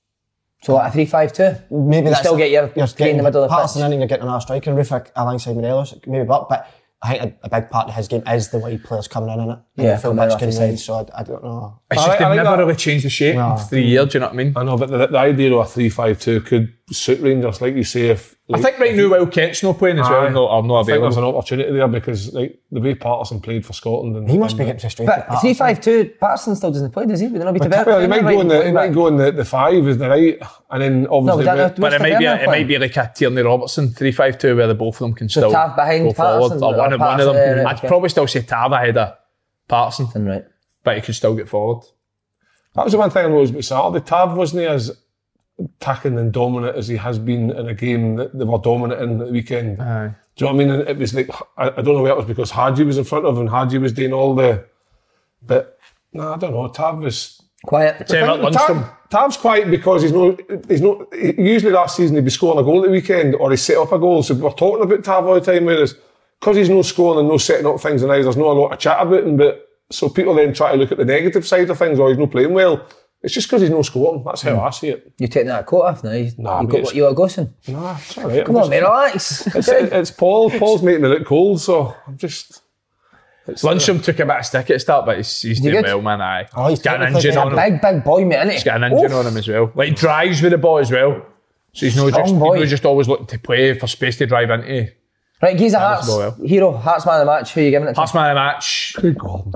So like a 3-5-2? Maybe You that's... still get your three in the middle of the Patterson pitch. in and you're getting another striker, and Rufik alongside Morelos, maybe but I think a big part of his game is the wide players coming in it. Yeah, the full coming match off the getting side. in, so I don't know. It's I just think they've never that- really changed the shape in 3 years, do you know what I mean? I know, but the idea of a 3-5-2 could suit Rangers, like you say. If I think right now Will Kent's not playing as well, I'm not I think there's an available. opportunity there because like the way Patterson played for Scotland, and He must be getting frustrated. But 3-5-2, Patterson still doesn't play, does he? Would it not be too bad? Well, he might go in the 5, isn't it, right? And then obviously... But it might be like a Tierney Robertson 3-5-2 where the both of them can still Tav behind go forward. Patterson, Or one of Patterson, them. right, I'd okay. probably still say Tav ahead of Patterson, Right. but he could still get forward. That was the one thing I noticed about Saturday. Tav wasn't as attacking and dominant as he has been in a game that they were dominant in at the weekend. Aye. Do you know what I mean? And it was like, I don't know whether it was because Hadji was in front of him and Hadji was doing all the... But, no, I don't know. Tav was... Quiet. Same at Lundstrom. Tav's quiet because he's not. Usually last season he'd be scoring a goal at the weekend or he set up a goal. So we're talking about Tav all the time, whereas because he's no scoring and no setting up things, and now there's not a lot to chat about him. But so people then try to look at the negative side of things, or he's not playing well. It's just because he's no scoring. That's how I see it. You're taking that coat off now. You Nah, got mate, what you are gossing. Nah, it's all right. Come on, mate, relax. It's Paul. Paul's making me look cold, so I'm just. Lundstrom took a bit of stick at the start, but he's doing good? well, man. Aye. Oh, he's got an technically engine on him. Big boy, mate, innit? He's got an engine on him as well. Like, drives with the ball as well. So he's not just always looking to play for space to drive into. Right, he's a that's Hearts well. hero, Hearts man of the match. Who are you giving it to? Last man of the match. Good God.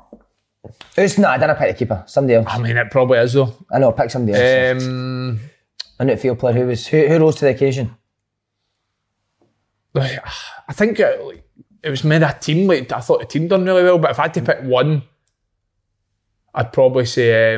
I didn't pick the keeper. Somebody else. I mean, it probably is though. I know, pick somebody else. A midfield player who rose to the occasion. I think it was made a team. Like, I thought the team done really well, but if I had to pick one, I'd probably say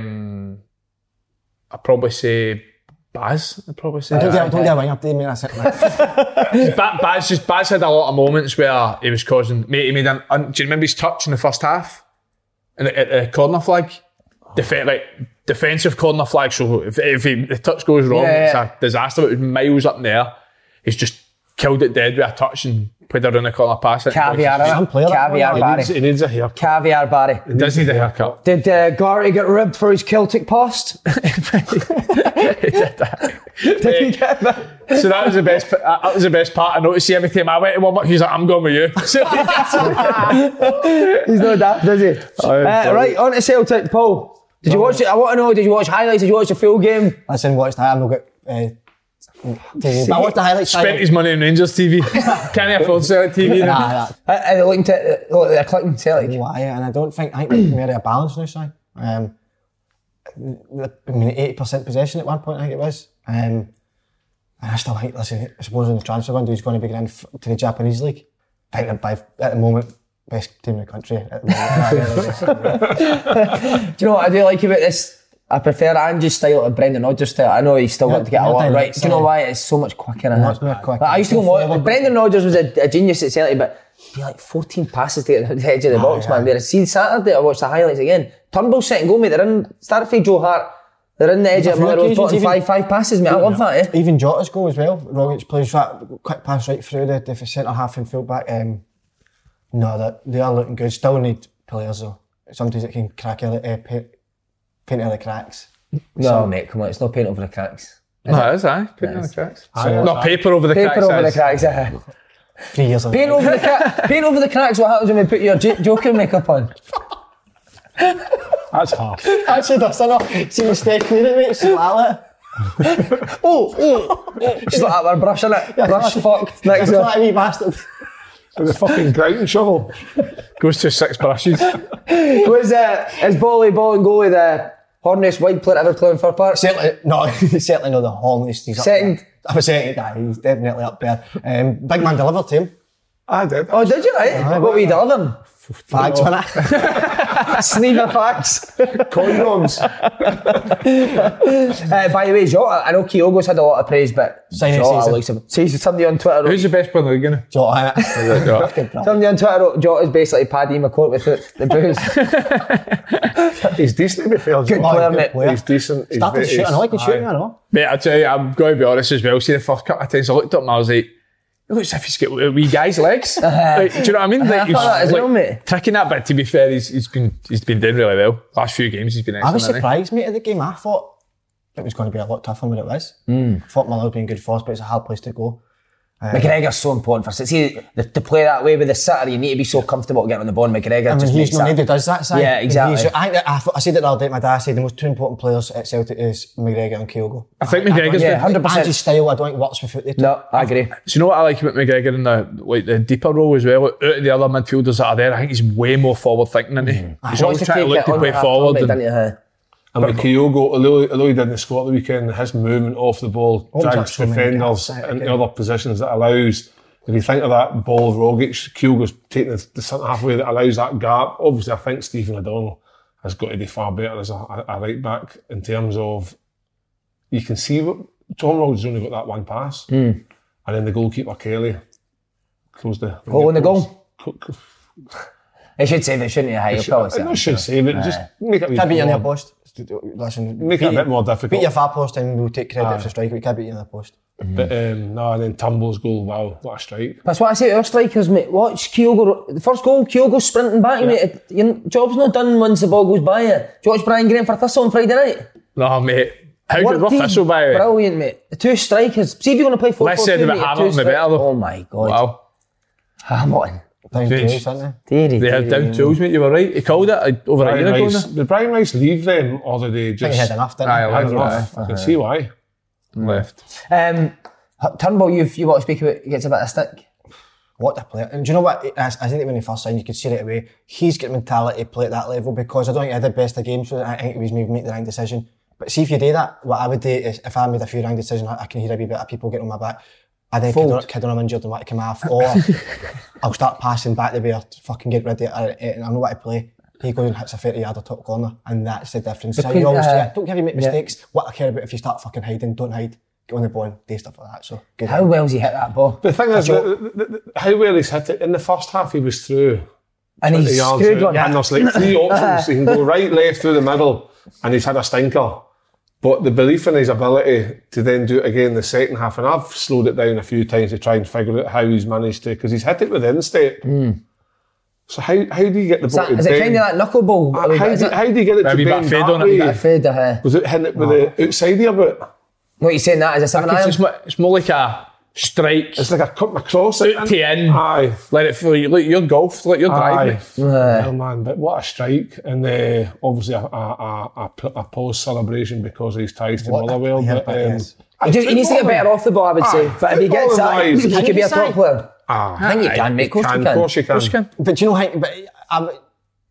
Baz. I'd probably say Don't get a wing up there, mate. That's it. Baz had a lot of moments where he was causing. Mate, he made do you remember his touch in the first half? At the corner flag, defensive corner flag. So if the touch goes wrong, it's a disaster. But it was miles up in the air. He's just killed it dead with a touch and played around the corner pass. Caviar Barry. He needs a haircut. Caviar Barry. He does need a haircut. Did Garty get ribbed for his Celtic past? He did that. Did he get that? So that was the best. That was the best part. I noticed every time I went to warm up, he's like, "I'm going with you." So he gets He's not daft, does he? Right, on to Celtic, Paul. Did you watch it? I want to know, did you watch highlights? Did you watch the full game? Listen, watch that. I'm not good. TV. But I watched the highlights. spent his money on Rangers TV. Can't afford Celtic TV now. Nah, They're looking to, they're clicking Celtic. and I think we're more of a balance now, Si. 80% possession at one point, I think it was. And I still think, listen, I suppose in the transfer window he's going to be going to the Japanese league. I think they're at the moment best team in the country. At the moment. Do you know what I do like about this? I prefer Ange's style to Brendan Rodgers' style. I know he's still got to get a lot right. Do you know why? It's so much quicker. Much more quick. I used to go more. Brendan Rodgers was a genius at Celtic, but he had like 14 passes to get to the edge of the box, man. Whereas see Saturday, I watched the highlights again. Turnbull's second goal, mate. They're in, started for Joe Hart. They're in the edge of the middle, putting five passes, mate. I love that, eh? Even Jota's goal as well. Rogic plays that quick pass right through the centre half and full back. No, they are looking good. Still need players though. Sometimes it can paint out the cracks. No, mate, come on, it's not paint over the cracks. No, it is, aye. Paint over the cracks. Not paper over the cracks. Paper over the cracks, aye. 3 years ago. Paint over the cracks, what happens when we put your Joker makeup on? That's harsh. Actually, that's enough. See me stay clean it, mate, she's like that. Oh. She's like that, we're brushing it. Brush fucked. Next That's one. like a wee bastard. With the fucking grinding shovel. Goes to 6 brushes. Was is ball and goalie the horniest wide player ever playing for Park? Certainly not the horniest. He's Second. Up there. I was saying, he's definitely up there. Big man delivered to him. I did. Oh, did you, right? What were you delivering? Fags, man. Sleeve of facts. Condoms. By the way, Jota, I know Kyogo's had a lot of praise, but Signing Jota season. likes him. See, somebody on Twitter. Who's the best player in the league, innit? Jota, Somebody on Twitter wrote Jota's basically Paddy McCourt without the booze. He's decent, to be fair. Good player, mate. He's decent. Started shooting. I like shooting, I know. Mate, I tell you, I'm going to be honest as well. See, the first couple of times I looked up and I was like, it looks as if he's got wee guy's legs. Like, do you know what I mean? I Like, thought that as well, mate. tricking that, but to be fair, he's been doing really well. Last few games he's been excellent. I was hasn't he? surprised, mate, at the game. I thought it was going to be a lot tougher than it was. I thought Motherwell would be in good force, but it's a hard place to go. McGregor's so important for City. See, to play that way with the sitter, you need to be so comfortable getting on the ball. McGregor I mean, just he's makes not that. who does that side. Yeah, exactly. I said it the other day, my dad said the most two important players at Celtic is McGregor and Kyogo. I think McGregor's Yeah, been, 100%. Ange's style, I don't think works with it. No, I agree. do you know what I like about McGregor in the deeper role as well? Out of the other midfielders that are there, I think he's way more forward thinking, isn't he? He's always trying to look to play forward. And with Kyogo, although he didn't score the weekend, his movement off the ball drags so many defenders gaps, into other positions that allows. If you think of that ball of Rogic, Kyogo's taking the centre half away that allows that gap. Obviously, I think Stephen O'Donnell has got to be far better as a right back in terms of you can see what Tom Rawls only got that one pass, and then the goalkeeper Kelly closed the Goal in the goal. He should save it, shouldn't he? I should save it. Just make it a wee Can't beat you bit in your more- post. Listen, Make it a bit more difficult. Beat your far post and we'll take credit for the strike. We can't beat you in the post. But no, and then Turnbull's goal, wow, what a strike. That's what I say to our strikers, mate. Watch Kyogo. The first goal, Kyogo sprinting back, mate. Your job's not done once the ball goes by you. Do you watch Brian Graham for Thistle on Friday night? No, mate. How good rough Thistle, by the way? Brilliant, mate. The two strikers. See if you're going to play 4-4-2, Less said about mate, Hamilton, two the better, strikers. though. Oh my God. Wow. Hamilton. Down Jeez. tools, aren't they? They had down tools, mate. You were right. He called it over a year ago now. Did Brian Rice leave them, or did they I think just... he had enough, didn't Aye, he? I Had like enough. I can see why. Left. Turnbull, you want to speak about, gets a bit of stick. What a player. And do you know what? I think when he first signed, you could see right away, he's got mentality to play at that level because I don't think he had the best of games with it. I think he was maybe making the wrong decision. But see if you do that, what I would do is if I made a few wrong decisions, I can hear a wee bit of people getting on my back. I then kid on I'm injured and want to come off, or I'll start passing back the way or fucking get rid of it and I know what to play. He goes and hits a 30-yarder top corner, and that's the difference. So you always say, don't care if you make mistakes. What I care about if you start fucking hiding, don't hide. Get on the ball and do stuff like that. So good. How well's he hit that ball? The thing is, how well he's hit it, in the first half he was through. And he's 20 yards screwed out, one. and there's like 3 options. He can go right, left, through the middle, and he's had a stinker. But the belief in his ability to then do it again in the second half, and I've slowed it down a few times to try and figure out how he's managed to, because he's hit it with instep. So how do you get the ball to Is it kind of that knuckleball? How do you get it to Maybe bend back fade that on it, way? Bit of fade, Was it hitting it with the outside of your boot? What are you saying that is a 7 iron? It's more like a strike. It's like a cutting across it. Out to in. Aye. Let it feel. Like your golf. Like your drive. Aye. Well, man, but what a strike. And obviously a pause celebration because of his ties to Motherwell. Yeah, But, yes. He needs to get better off the ball, I would say. But if he gets that, football-wise, he could be a top player. I think you can, mate. Of course you can. Of course you can. But do you know how?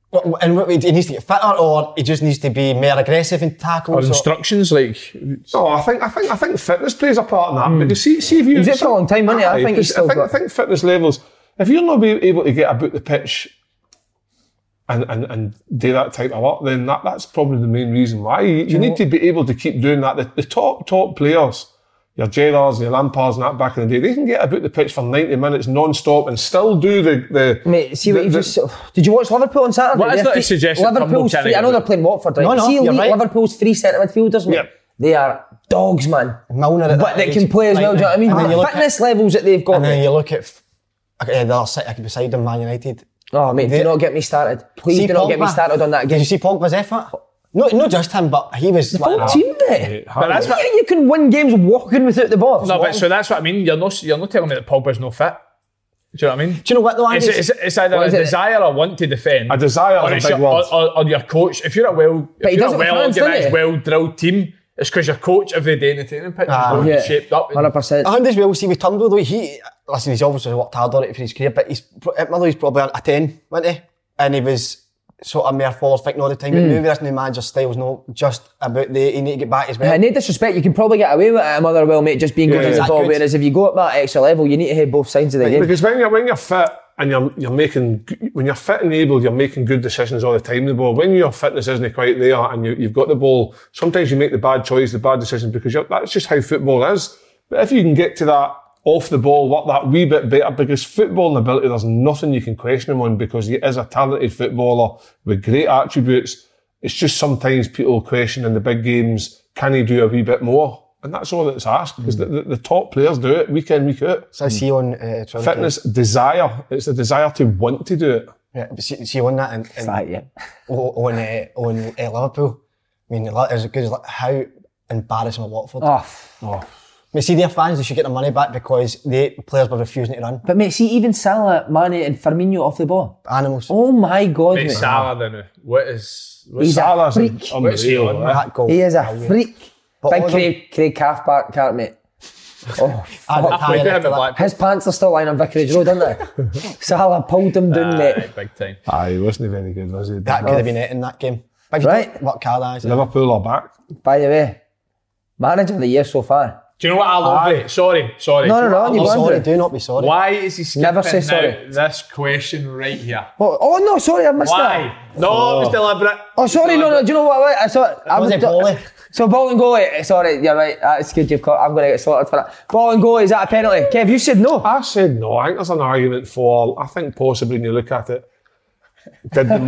And what, he needs to get fitter, or he just needs to be more aggressive in tackles. Or instructions like. No, I think fitness plays a part in that. Because see if you. He's it for a long time, wasn't he? I think he's still I think fitness levels. If you're not able to get about the pitch and do that type of work, then that's probably the main reason why. You need to be able to keep doing that. The top players, your Gerrards, your Lampards and that back in the day, they can get about the pitch for 90 minutes non-stop and still do the Mate, see what you just... Did you watch Liverpool on Saturday? What is that suggestion? Liverpool's free... I know they're playing Watford, right? No, see you're right. Liverpool's three centre midfielders, mate? Yep. They are dogs, man. Milner at But that they age, can play as well, do you know what I mean? and then you The look fitness levels that they've got. And then you look at the other side, I could beside them, Man United. Oh, mate, do not get me started. Please See do not get me Pogba? started on that Did game. you see Pogba's effort? No, not just him, but he was The full team, mate. But that's what. You can win games walking without the ball. No, but so that's what I mean. You're not telling me that Pogba's no fit. Do you know what I mean? Do you know what though, Andy? It's either What a is it? desire or want to defend. A desire or is a it's big your, word. or your coach. If you're a well does it with France, doesn't organised, he? well drilled team, it's because your coach every day in the training pitch is going to be shaped up. 100%. I think as well, see with Turnbull though, he's obviously worked hard on it for his career, but he's probably a 10, wasn't he? And he was sort of more forward thinking all the time. But maybe that's new manager style's not just about he need to get back as well. No disrespect, you can probably get away with it at Motherwell, mate, just being good at the Is that ball. good? Whereas if you go up that extra level, you need to hit both sides of the game. Because when you're fit and when you're fit and able, you're making good decisions all the time. The ball, when your fitness isn't quite there and you've got the ball, sometimes you make the bad choice, the bad decision because that's just how football is. But if you can get to that off the ball, work that wee bit better, because football and ability, there's nothing you can question him on because he is a talented footballer with great attributes. It's just sometimes people question in the big games, can he do a wee bit more? And that's all that's asked because the top players do it week in, week out. So I see on Fitness, desire. It's the desire to want to do it. Yeah, but see on that and on Liverpool. I mean, as good as how embarrassing with Watford. Oh. I mean, see, their fans, they should get their money back because the players were refusing to run. But mate, see, even Salah, Mane and Firmino off the ball. Animals. Oh my God, mate. Salah then. What's He's Salah's a freak. unreal. That goal. He is a freak. But all Big Craig Cathcart, mate. Oh, I played him at Blackpool. his pants are still lying on Vicarage Road, aren't they? Salah pulled him down, mate. Big time. Aye, he wasn't very good, was he? That could have been it in that game. But Right. What card is it? Liverpool are back. By the way, manager of the year so far. Do you know what I love? It? Sorry. No, you I'm sorry, wonder. do not be sorry. Why is he skipping Never say now sorry. this question right here? Oh no, sorry, I missed Why? that. No, it was deliberate. Oh, sorry, no, do you know what? I saw it. Was it volley? So ball and goalie. Sorry, you're right. That's good. You've caught. I'm going to get sorted for that. Ball and goalie, is that a penalty? Kev, you said no. I said no. I think there's an argument for. I think possibly when you look at it, did the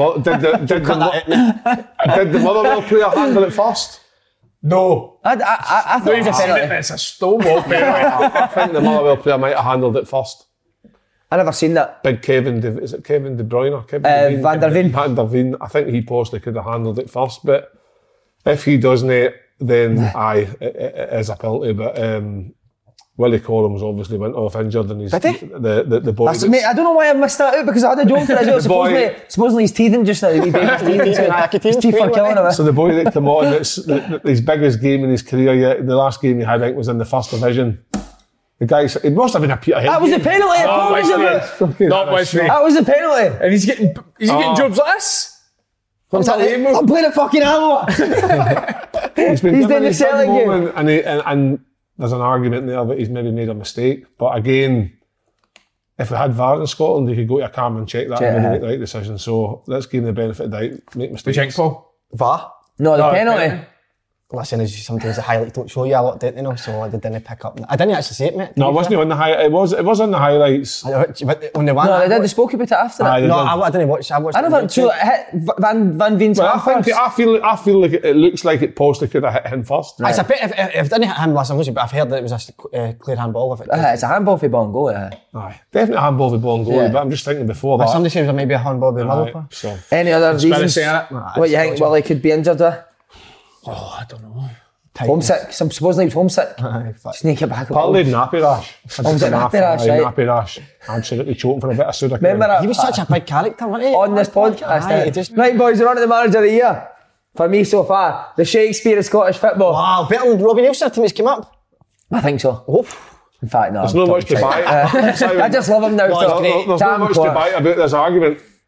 Motherwell player handle it first? No. I thought it was a penalty. It's a stonewall penalty. I think the Motherwell player might have handled it first. I never seen that. Big is it Kevin De Bruyne or Kevin Van der Veen. Van der Veen. I think he possibly could have handled it first, but if he doesn't, then it is a penalty. But Willie Collins obviously went off injured, and he's Did he? the boy. Mate, I don't know why I missed that out because I had a joke for it as well. Supposedly he's teething just now. The wee baby's teething. His teeth are killing him. So the boy that came on, it's his biggest game in his career yet. The last game he had, I think, was in the First Division. The guy, it must have been a Peterhead. That was a penalty. I promise you. Not with me. That was a penalty. And he's getting jobs like this. I'm playing at fucking Alloa. He's doing the Celtic game. And there's an argument there that he's maybe made a mistake. But again, if we had VAR in Scotland, they could go to a cam and check that and make the right decision. So let's give him the benefit of the doubt. Make mistakes. What do you think, Paul? VAR? No, the penalty. Listen, as sometimes the highlights don't show you a lot, don't they know? So I didn't pick up. I didn't actually see it, mate. No, it wasn't on the highlights. It was on the highlights. On the one. No, they spoke about it after that. No, I didn't watch. I watched. I never hit Van Veen's hand first. I feel like it looks like it possibly could have hit him first. It's a bit. If it didn't hit him last time, but I've heard that it was a clear handball. If it It's a handball for ball and goal. Aye, definitely a handball with ball and goal. But I'm just thinking before that. Somebody says maybe a handball with Aye, Liverpool. so. Any other reasons? saying it. What you think Willie could be injured with? Oh, I don't know. Homesick. Supposedly he was homesick. Sneak it back. Partly nappy rash. Was it nappy rash, right? Nappy rash. Absolutely choking for a bit of soda. Remember that? He was such a big character, wasn't he? On this podcast. Right, boys, we're on to the manager of the year. For me so far, the Shakespeare of Scottish football. Wow, better than Robbie Neilson. Teammates came up. I think so. In fact, no. There's not much to buy. I just love him now. There's not much to buy about this argument.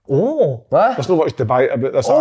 Oh. What? There's not much debate about this.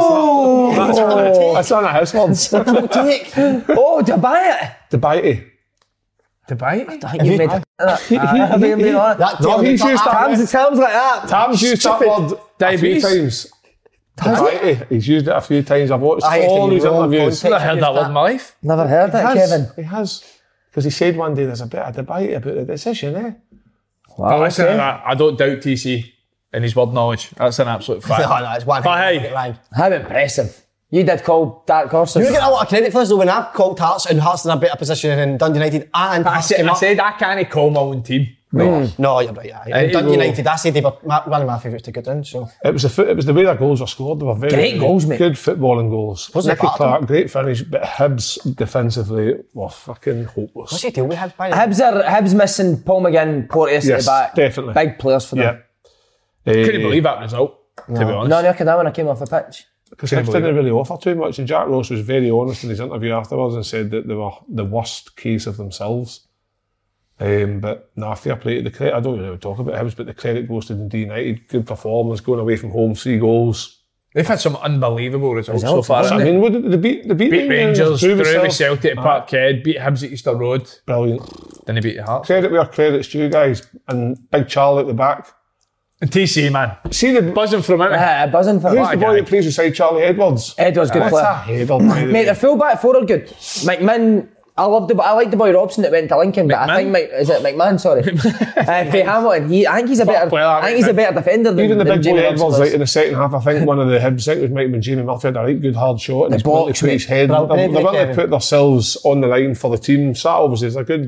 Oh! That's one of his words. Take. Oh, to buy it! Debate. Debate? I think you made that. Have you been on it? That No, he's used that. Sounds like that. Tam's used that word a few Diabetes. times. Debate. He's used it a few times. I've watched Aye, all it's his in your own interviews. context. I heard that word in my life. Never heard that, Kevin. He has. Because he said one day there's a bit of debate about the decision, eh? Wow, But listen, okay. I don't doubt TC and his word knowledge. That's an absolute fact. No, it's one thing. But hey. to get wrong. How impressive. You did call Dark Horses. You get a lot of credit for this though. When I've called Hearts and Hearts in a better position in Dundee United and I Hearts said, came I up. said I can't call my own team. No, you're right. Yeah. Hey, Dundee well- United, I said they were one of my favourites to get in. So It was the way their goals were scored. They were very Great goals, mate. Good footballing goals. Wasn't it Nicky part of Clark, great finish, but Hibs defensively were fucking hopeless. what's your deal we have? By the way? Hibs missing Paul McGinn, Porteous at Yes, the back. definitely. Big players for them. Yeah. Couldn't believe that result, to be honest. No, I could have when I came off the pitch. Because Hibs didn't really offer too much, and Jack Ross was very honest in his interview afterwards and said that they were the worst case of themselves. But fair play to the credit. I don't really talk about Hibs, but the credit goes to Dundee United. Good performance, going away from home, 3 goals. They've had some unbelievable results so far. I haven't mean, what did they beat? Beat Rangers, Drew drew with themselves. Celtic at Parkhead, beat Hibs at Easter Road, Brilliant. then they beat the Hearts. Credit where credit's due, guys. And Big Charlie at the back. And TC, man, See the buzzing from it. Buzzing for who's the boy guy. that plays beside Charlie Edwards? Edwards, good What's a player. header, by the Mate, way. their full back four are good. McMahon, I like the boy Robson that went to Lincoln, but I McMahon? think is it McMahon? Sorry, Faye Hamilton. I think he's a better. player, I think he's a better defender than Even the than big Jamie boy Edwards, Robson like is. in the second half, I think one of the Hibs, I think it might have been Jamie Murphy, had a right good hard shot and The he's willing box, to put his mate. head. Well, They're Kevin. willing to put themselves on the line for the team. So that obviously is a good.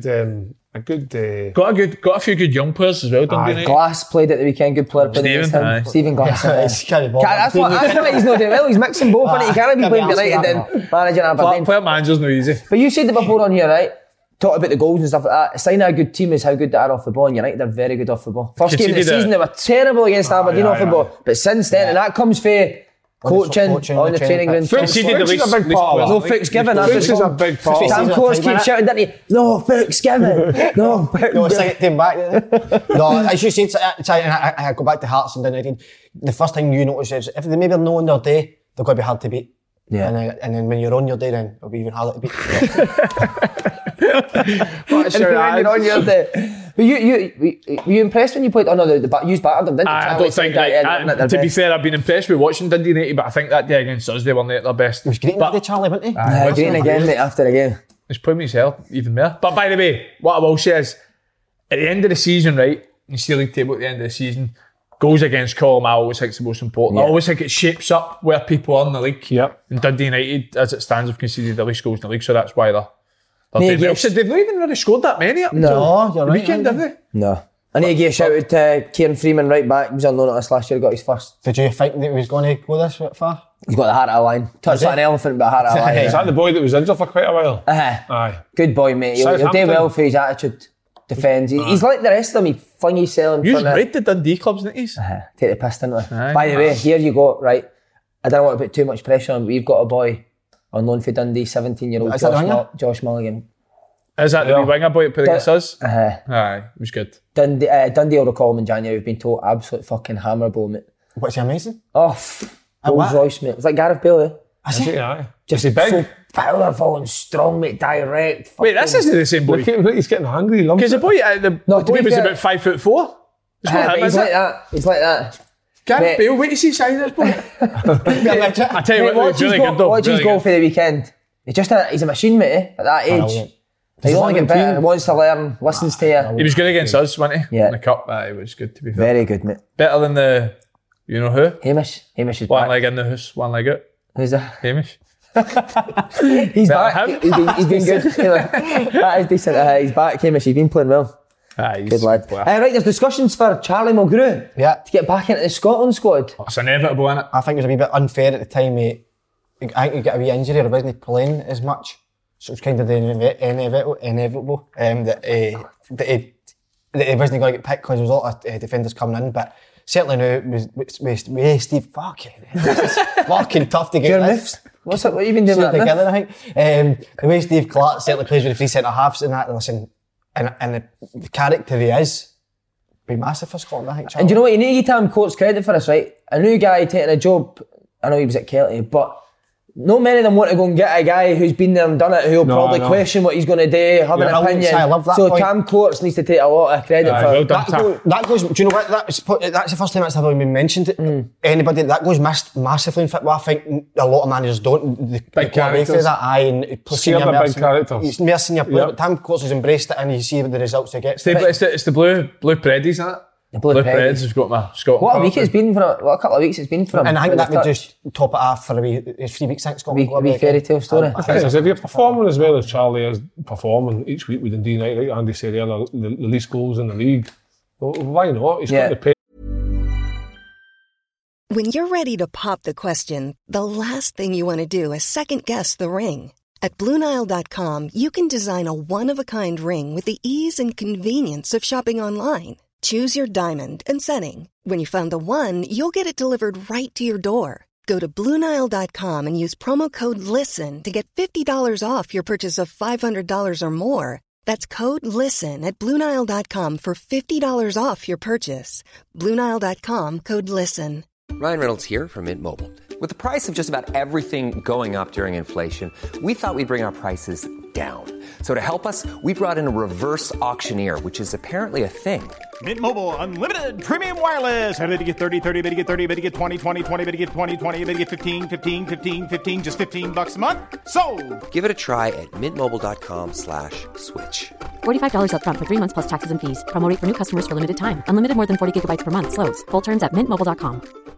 Got a few good young players as well, Dundee United. Glass played at the weekend. Good player. played Stephen, against him. aye. Stephen Glass. It's kind of ball. That's why he's not doing well. He's mixing both. Innit? He can't be playing Can't be United asked for and managing Aberdeen. Player manager's no easy. But you said it before on here, right? Talk about the goals and stuff like that. A sign of a good team is how good they are off the ball. And United are very good off the ball. First game of the Conceded season, they were terrible against Aberdeen off the ball. But since then, and that comes for coaching on the training ground. Conceded the Fuchs is a least- big part of No that. fucks given. That's Fuchs what is a it's big part called. of Sam that. Course keeps shouting, didn't he? No fucks given. No fucks No, given. second team back. No, as you said, I go back to Hearts and Dundee United. The first thing you notice is if they maybe know on their day, they're going to be hard to beat. Yeah. And then when you're on your day, then it'll be even harder to beat. And when you're on your day. But were you impressed when you played? Oh no, you battered them, didn't you? I don't think, to be fair, I've been impressed with watching Dundee United, but I think that day against us, they weren't at their best. He was great But today, Charlie, wasn't he? Green again, mate, after the game. it's playing me himself even more. But by the way, what I will say is, at the end of the season, right, you see league table at the end of the season, goals against Colm, I always think it's the most important. Yeah. I always think it shapes up where people are in the league. Yep. And Dundee United, as it stands, have conceded the least goals in the league, so that's why they're Need doing to well. give- So they've not even really scored that many up No. until You're the right, weekend, aren't have they? No. I need to give a shout out to Kieran Freeman, right back. He was on loan at us last year, got his first. Did you think that he was going to go this far? He's got the heart of a lion. Touched it? like an elephant, but a heart of a Is lion. that the boy that was injured for quite a while? Aye. Good boy, mate. He'll do Southampton. well for his attitude. Defends. He's like the rest of them. He fling his cell in You've front of. read the Dundee clubs, didn't you? Take the piss, didn't we? Aye. By the way, here you go, right? I don't want to put too much pressure on, but we've got a boy on loan for Dundee, 17-year-old Is that the winger? Josh Mulligan. Is that the wee winger boy that played against us? Aye, it was good. Dundee will recall him in January. We've been told absolute fucking hammer blow, mate. What's he amazing? Oh, Rolls what? Royce, mate. It's like Gareth Bale, eh? Is he? Aye. Just Is he big? so powerful and strong, mate. Direct. Wait, this isn't the same boy. Look at him, he's getting hungry. He loves Because the it. boy, No, the to boy be was fair- about 5'4". It's not But him, he's is like it? that. He's like that. Gareth Mate. Bale, wait to see size of this boy. I tell you Mate, what, he was really good though. watch his really goal good. for the weekend. He's a machine, mate, eh? At that age. Brilliant. He's only getting 17. better, wants to learn, listens to you. He was good against us, wasn't he? Yeah. In the cup, it was good to be fair. Very good, mate. Better than the, you know who? Hamish is One back. leg in the house, one leg out. Who's that? Hamish. He's Better back. him. He's been good. That is decent. He's back, Hamish. He's been playing well. He's Good lad. a player. Right, there's discussions for Charlie Mulgrew Yeah. to get back into the Scotland squad. It's inevitable, isn't it? I think it was a wee bit unfair at the time. I think he got a wee injury or wasn't playing as much. So it was kind of inevitable that he wasn't going to get picked because there was a lot of defenders coming in. But certainly now with Steve, fucking tough to get Your this. miffs? What have you been doing with that miff? Together, I think. The way Steve Clark certainly plays with the three centre halves and that, listen, and the character he is, be massive for Scotland, I think. And do you know what? You need to give Tam Coates credit for this, right? a new guy taking a job, I know he was at Kelty, but not many of them want to go and get a guy who's been there and done it, who'll probably question what he's going to do, have an opinion. I love that so point. Tam Courts needs to take a lot of credit for well done, that goes. Do you know what? That's the first time that's ever been mentioned. Anybody that goes missed massively in football. I think a lot of managers don't. Big characters. That and Big characters. He's more senior player, but Tam Courts has embraced it, and you see the results they get. It's the blue Preds, isn't it? the Blue Preds has got my Scotland. What a week it's been for him. What a couple of weeks it's been for him. And I think that would just top it off for a wee 3 weeks since Scotland. A wee fairy tale story. The thing is, if you're performing as well as Charlie is performing each week with Dundee United, like Andy said earlier, the least goals in the league, well, why not? He's got the pay. When you're ready to pop the question, the last thing you want to do is second-guess the ring. At BlueNile.com, you can design a one-of-a-kind ring with the ease and convenience of shopping online. Choose your diamond and setting. When you find the one, you'll get it delivered right to your door. Go to BlueNile.com and use promo code LISTEN to get $50 off your purchase of $500 or more. That's code LISTEN at BlueNile.com for $50 off your purchase. BlueNile.com, code LISTEN. Ryan Reynolds here from Mint Mobile. With the price of just about everything going up during inflation, we thought we'd bring our prices down. So to help us, we brought in a reverse auctioneer, which is apparently a thing. Mint Mobile Unlimited Premium Wireless. How to get 30, 30, bit to get 30, bit to get 20, 20, 20, bit to get 20, 20, bit to get 15, 15, 15, 15, just $15 a month? Sold! Give it a try at mintmobile.com/switch. $45 up front for 3 months plus taxes and fees. Promo rate for new customers for limited time. Unlimited more than 40 gigabytes per month. Slows full terms at mintmobile.com.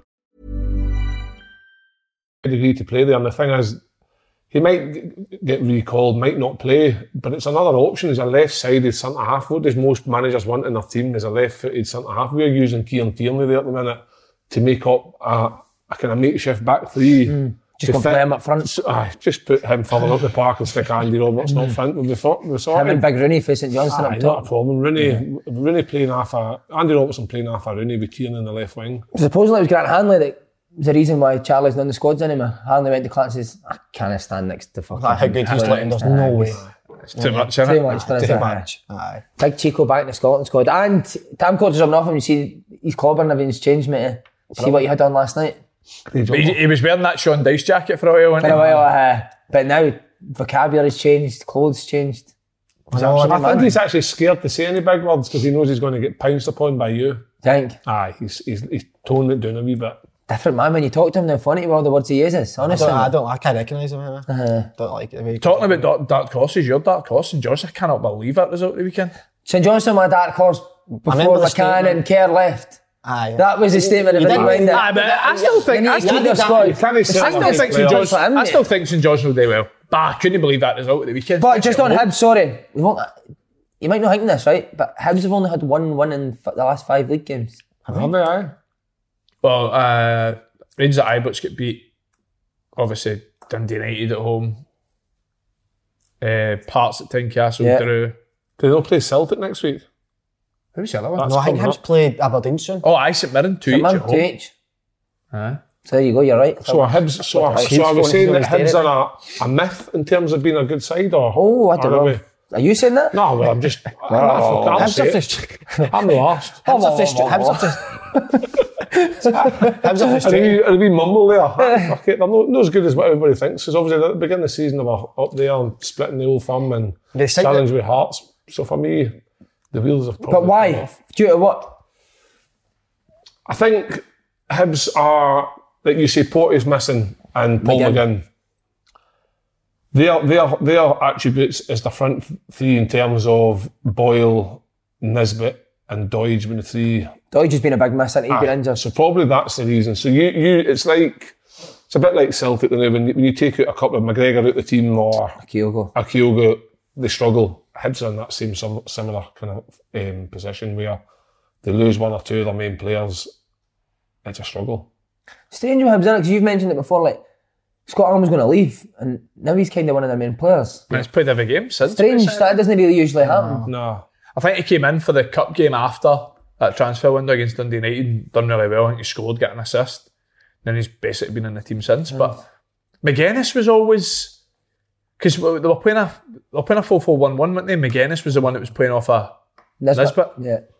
Degree to play there, and the thing is, he might get recalled, might not play, but it's another option. He's a left-sided centre-half. What does most managers want in their team is a left-footed centre-half. We're using Kieran Tierney there at the minute to make up a kind of makeshift back three. Just go play him up front. Just put him further up the park and stick Andy Robertson up front. We'll be sorted. Him and Big Rooney for St Johnstone up top. Not a problem. Rooney playing half Andy Robertson playing half a Rooney with Tierney in the left wing. Supposedly it was Grant Hanley that was the reason why Charlie's not in the squads anymore. Hanley went to Clarence and says, I can't stand next to fucking... How good he's looking, there's no way. It's too much, isn't it? Too much. Aye. Big Chico back in the Scotland squad. And Tam Courts is up off him. You see, his clobbering, everything's changed, mate. See what you had on last night? He was wearing that Sean Dyche jacket for a while, wasn't he? But now, vocabulary's changed, clothes changed. I think he's actually scared to say any big words because he knows he's going to get pounced upon by you. Think? Aye, he's toned it down a wee bit. Different man when you talk to him, they're funny with all the words he uses, honestly. I can't recognise him. Don't like it. Talking about dark horses, your dark horse, St Johnstone, I cannot believe that result of the weekend. St Johnstone were a dark horse before McCann and Kerr left. Aye. That was the statement of the mind. I still think St Johnstone will do well. But I couldn't believe that result of the weekend. But just on Hibs, sorry. You might not think this, right? But Hibs have only had one win in the last 5 league games. Have they, aye? Well, Rangers at Ibrox get beat. Obviously, Dundee United at home. Parts at Tynecastle drew. Do they not play Celtic next week? Who's the other one? No, I think Hibs played Aberdeen soon. Oh, aye, St Mirren, 2 each at home. 2 each. Aye. So there you go, you're right. So are we saying that Hibs are a myth in terms of being a good side, or? Oh, I don't know. Are you saying that? No, well, I'm just... I'm the last. Are we mumble there? Fuck it, they're not as good as what everybody thinks. Because obviously at the beginning of the season they were up there and splitting the old firm and challenge with Hearts. So for me, the wheels have probably But why? come off. Due to what? I think Hibs are, like you say, Porty's missing and Paul McGinn. Their attributes is the front three in terms of Boyle, Nisbet and Doidge being the three. Doidge has been a big miss, and he's been injured. So probably that's the reason. So it's a bit like Celtic when you take out a couple of McGregor out the team or Kyogo, they struggle. Hibs are in that same similar kind of position where they lose one or two of their main players. It's a struggle. Strange with Hibs, because you've mentioned it before, like Scott Arm was going to leave, and now he's kind of one of their main players. And he's played every game since. Strange, that doesn't really usually happen. No. I think he came in for the cup game after that transfer window against Dundee United and done really well. I think he scored, got an assist. Then he's basically been in the team since. But McGuinness was always... Because they were playing a 4-4-1-1, weren't they? McGuinness was the one that was playing off a Nisbet. Yeah.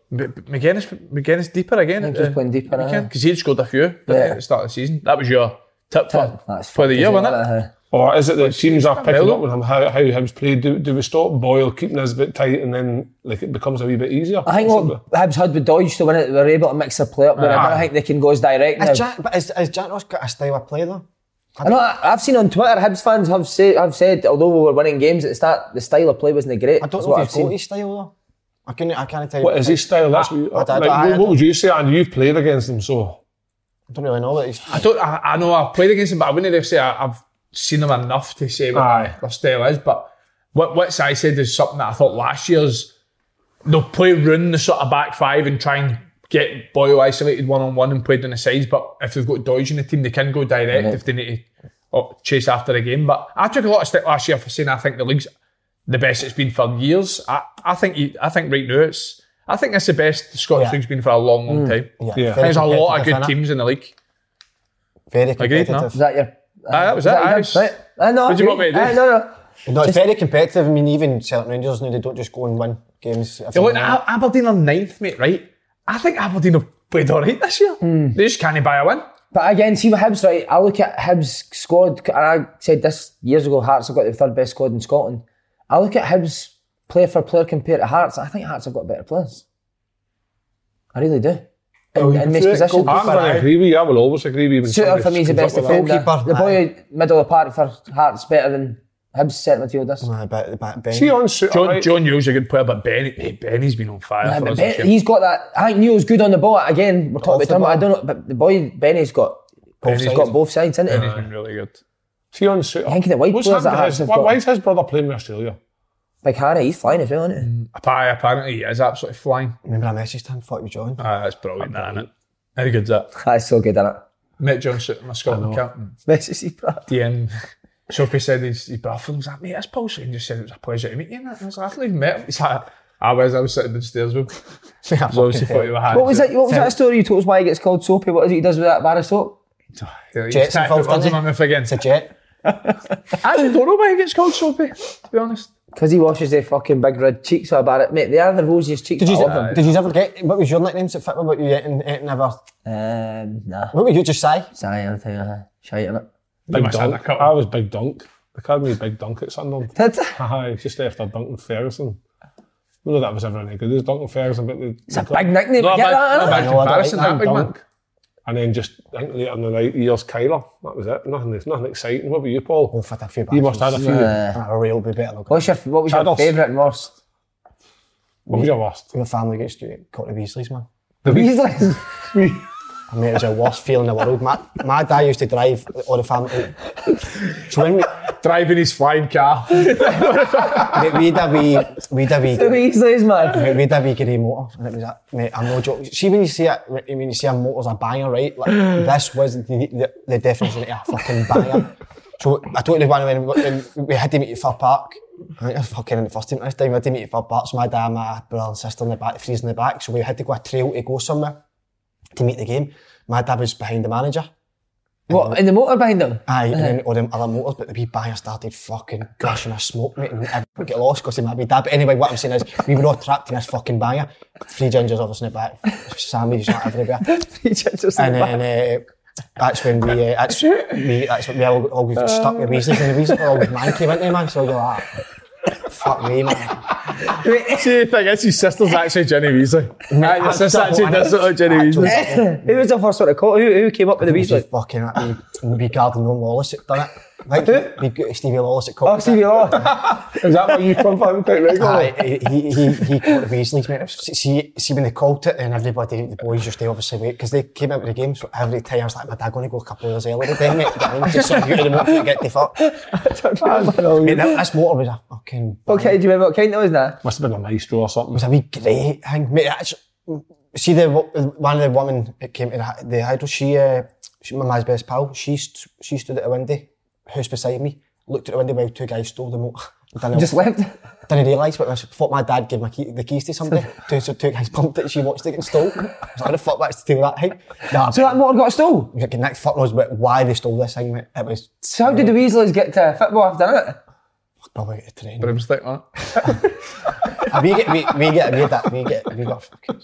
McGuinness deeper again. I think he's playing deeper, because he'd scored a few at the start of the season. That was your tip for the year, wasn't it? Or is it that teams are picking up with him how Hibs play? Do we stop Boyle, keeping us a bit tight, and then like it becomes a wee bit easier? I think what Hibs had with Doidge to win it, they're able to mix their play up. But I don't think they can go as direct now. Has Jack Ross got a style of play though? I know. I've seen on Twitter Hibs fans have said although we were winning games at the start, the style of play wasn't great. I don't know if he's got his style though. I can't tell you. What is his style? That's what would you say? And you've played against him, so I don't really know what he's. I know I've played against him, but I wouldn't say I've seen him enough to say what their style is. But what Si said is something that I thought last year's. They'll play round the sort of back five and try and get Boyle isolated one-on-one and played on the sides, but if they've got Doidge in the team, they can go direct if they need to chase after a game. But I took a lot of stick last year for saying I think the league's the best it's been for years. I think right now I think it's the best the Scottish League's been for a long time. There's a lot of good teams in the league. Very competitive. Is that your... that was it. Right. No, what do you want me to do? No, it's very competitive. I mean, even Celtic Rangers now, they don't just go and win games. Aberdeen are 9th, mate, right? I think Aberdeen have played alright this year. They just can't buy a win. But again, see with Hibs, right, I look at Hibs' squad, and I said this years ago, Hearts have got the third best squad in Scotland. I look at Hibs player for player compared to Hearts, I think Hearts have got better players. I really do. In most positions. I'm going to agree with you. I will always agree with you. Suter for me is the best defender. The boy middle of the park for Hearts better than Hibs centre midfielders. See on Suter, John Newell's a good player, but Benny's been on fire for us. He's got that. I think Newell's good on the ball. Again, we're talking about him. I don't know, but the boy Benny's got both sides, isn't he? Benny's been really good. See on Suter. I think the white players that Hearts have got. Why is his brother playing with Australia? Big Harry, he's flying as well, isn't he? Apparently he is absolutely flying. Remember I messaged him, thought you John. That's brilliant, isn't it? How good's that? That's so good, isn't it? Met John Suter, my Scotland captain. Messaged his brother. DM. Soapy said his brother was like, mate, that's Paul Shane just said it was a pleasure to meet you. And I was like, I've not even met him. He's like, I was sitting downstairs with him. What was that story you told us why he gets called Soapy? What is it he does with that bar of soap? Jet's involved, It's a jet. I actually don't know why he gets called Soapy, to be honest. Because he washes their fucking big red cheeks with a bar. Mate, they are the rosiest cheeks. Did you ever get, what was your nicknames at Fitbit? What you eating ever? Nah. What were you, just Si? Si, I'll tell you, shite on it. Big Dunk. I was Big Dunk. They called me Big Dunk at Sunderland. Did they? It's just after Duncan Ferguson. I don't know that was ever any good. There's Duncan Ferguson, but it's a big nickname. Not a big comparison, that big man. And then just, I think later in the night, years Kyler. That was it. Nothing exciting. What about you, Paul? I've had a few You must have had a few. A real be better. What was your favourite and worst? What was your worst? Your family gets caught the Weasleys, man. The Weasleys? I mean, it was the worst feeling in the world. My dad used to drive all the family. So when we... Driving his flying car. we'd have the Weasleys, man. We'd have a grey motor. And it was that, mate, I'm no joke. See when you see a motor's a banger, right? Like, this was the definition of a fucking banger. So I totally went when we had to meet at Fir Park. I think I was fucking in the first team this time. We had to meet at Fir Park. So my dad, my brother and sister in the back, freezing in the back. So we had to go a trail to go somewhere to meet the game. My dad was behind the manager. What, in the motor behind them? Aye, and then all them other motors, but the wee banger started fucking gushing of smoke, mate, and everyone get lost because he might be dad. But anyway, what I'm saying is, we were all trapped in this fucking banger. 3 gingers obviously in the back, Sammy just not everywhere. 3 gingers in the back. And then that's when we all got stuck with Weasley, and the Weasley were all manky, weren't they, man? So you're like, fuck me, man. See, the thing is, his sister's actually Jenny Weasley. Your sister actually does look like Jenny Weasley. Who was the first one to call? Who came up with the Weasley? Fucking that wee Gardner Wallace that done it. I think Stevie Lawless at Copa. Oh, Stevie Lawless. Is that what you come from quite regularly? He caught the Weasleys, mate. See when they called it, and everybody, the boys just they obviously wait, because they came out with the game, so every time I was like, my dad going to go a couple of years early today, mate. Just sort of out of the motor to get the fuck. Mate, this motor was a fucking... Okay, do you remember what kind it was now? Must have been a Maestro or something. It was a wee grey thing. Mate, see one of the women that came to the hydro, she my mum's best pal, she stood at the window, house beside me, looked at the window while 2 guys stole the motor. Just left? Didn't realise, but I thought my dad gave the keys to somebody. So 2 guys pumped it and she watched it get stolen. I was like, how the fuck that's to steal that thing? Nah, so that motor got stolen? Nick fuck knows why they stole this thing, mate. It was... So how did the Weasleys get to football after that? Probably get a train. Broomstick, man. We got fucking...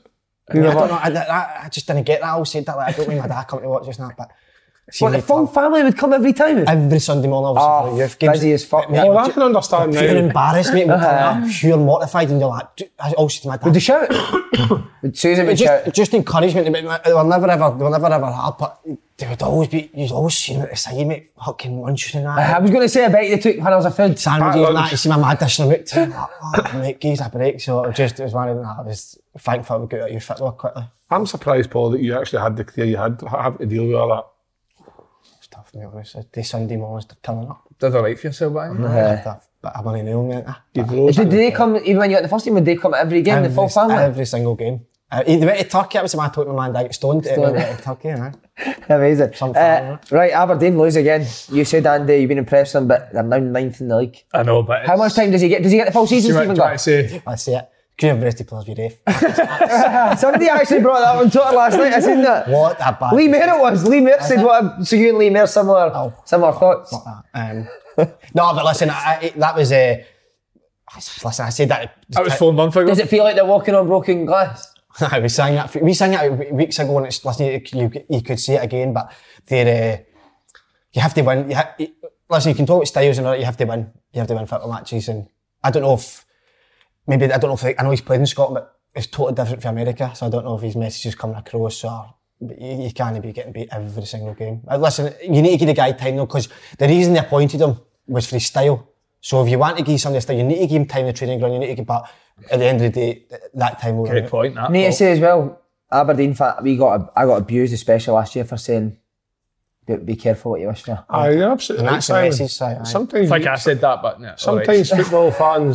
I don't know, I just didn't get that. I always said that, like, I don't mean my dad coming to watch us now, but... What, the full family would come every time? Every Sunday morning, obviously, for the youth games. Busy as fuck. Oh, I can understand now. Pure embarrassed, mate. Pure mortified, and you're like, I always said to my dad... Would they shout? Susan would shout? Just encouragement. They were never ever hard, but they would always be... You'd always see them at the side, mate, fucking lunch and that. I was going to say, I bet they took when I was a food. Sandwiches and that, you see my mad dishing them out to like, oh, mate, give us a break. So it was one of them that I was thankful we got out of youth football quickly. I'm surprised, Paul, that you actually had the career you had, having to deal with all that. It's tough, to be honest. The Sunday mornings, they're killing up. Did they right for yourself, Brian? But I'm only knowing it. Did they come, even when you were at the first team, would they come at every game, the full family? Every single game. They went to Turkey, that was the man I told my man to get stoned. They went to Turkey, Amazing. Right, Aberdeen lose again. You said, Andy, you've been impressed with them, but they're now 9th in the league. I know, but how much time does he get? Does he get the full season, Stephen? I see it. University players be ref. Somebody actually brought that on Twitter last night. I seen that. What a bad. Lee Mayer it was. Lee Mayer said what? So you and Lee Mayer similar thoughts. No, but listen, that was listen, I said that. That was 4 months ago. Does it feel like they're walking on broken glass? We sang that weeks ago, and it's listen. You could see it again, but they're you have to win. Listen, you can talk about styles and all that. You have to win. You have to win football matches, and I don't know if. Maybe, I don't know if, I know he's played in Scotland, but it's totally different for America, so I don't know if his message is coming across, or you can't be getting beat every single game. Listen, you need to give the guy time though, because the reason they appointed him was for his style. So if you want to give somebody a style, you need to give him time in the training ground, you need to give, but at the end of the day, that time will... Great point, that. Need to say as well, Aberdeen, I got abused especially last year for saying, be careful what you wish for. Aye, absolutely. And that's the message side. Sometimes, like I said that, but yeah, sometimes football fans,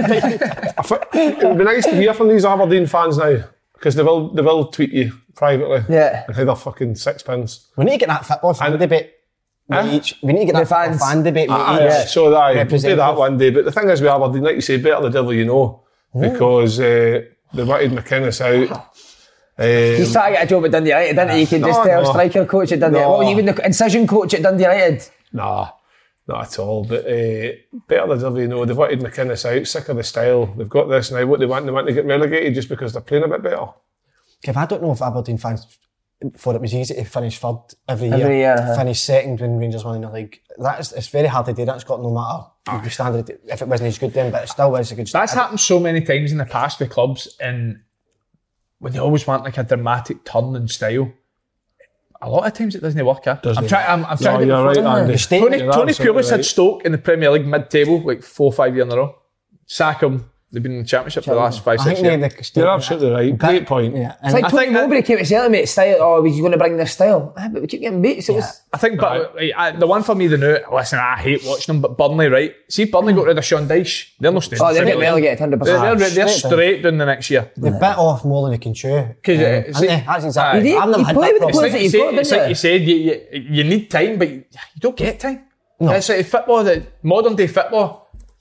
it would be nice to hear from these Aberdeen fans now, because they will tweet you privately. Yeah. And how they're fucking sixpence. We need to get that football fan debate. We need to get that fans. Fan debate. So we'll do that one day. But the thing is with Aberdeen, like you say, better the devil you know, because they wanted McInnes out. He's trying to get a job at Dundee United, didn't he? You can just tell striker coach at Dundee United. Well, even the incision coach at Dundee United. Nah, not at all. But better the devil you know. They've wanted McInnes out, sick of the style. They've got this now. What they want to get relegated just because they're playing a bit better. Kev, I don't know if Aberdeen fans thought it was easy to finish third every year. Finish second when Rangers won in the league. It's very hard to do that. It's got no matter the standard. If it wasn't as good then, but it still was a good standard. That's happened so many times in the past with clubs, and when they always want like a dramatic turn in style, a lot of times it doesn't work. I'm trying to. You're right, Andy. Tony Pulis had Stoke in the Premier League mid-table like 4 or 5 years in a row. Sack him. They've been in the Championship for the last 5-6 years. You're absolutely right. Great point. Yeah. It's like Tony Mowbray came to say to me, style, he's going to bring this style. But we keep getting beat. So I think, but the one for me, listen, I hate watching them, but Burnley, right? See if Burnley got rid of Sean Dyche, they're not staying. Oh, they're getting relegated 100%. They're straight down the next year. They've bit off more than they can chew. That's exactly. You play with the players that you've got, it's like you said, you need time, but you don't get time. No. It's like football, modern day football.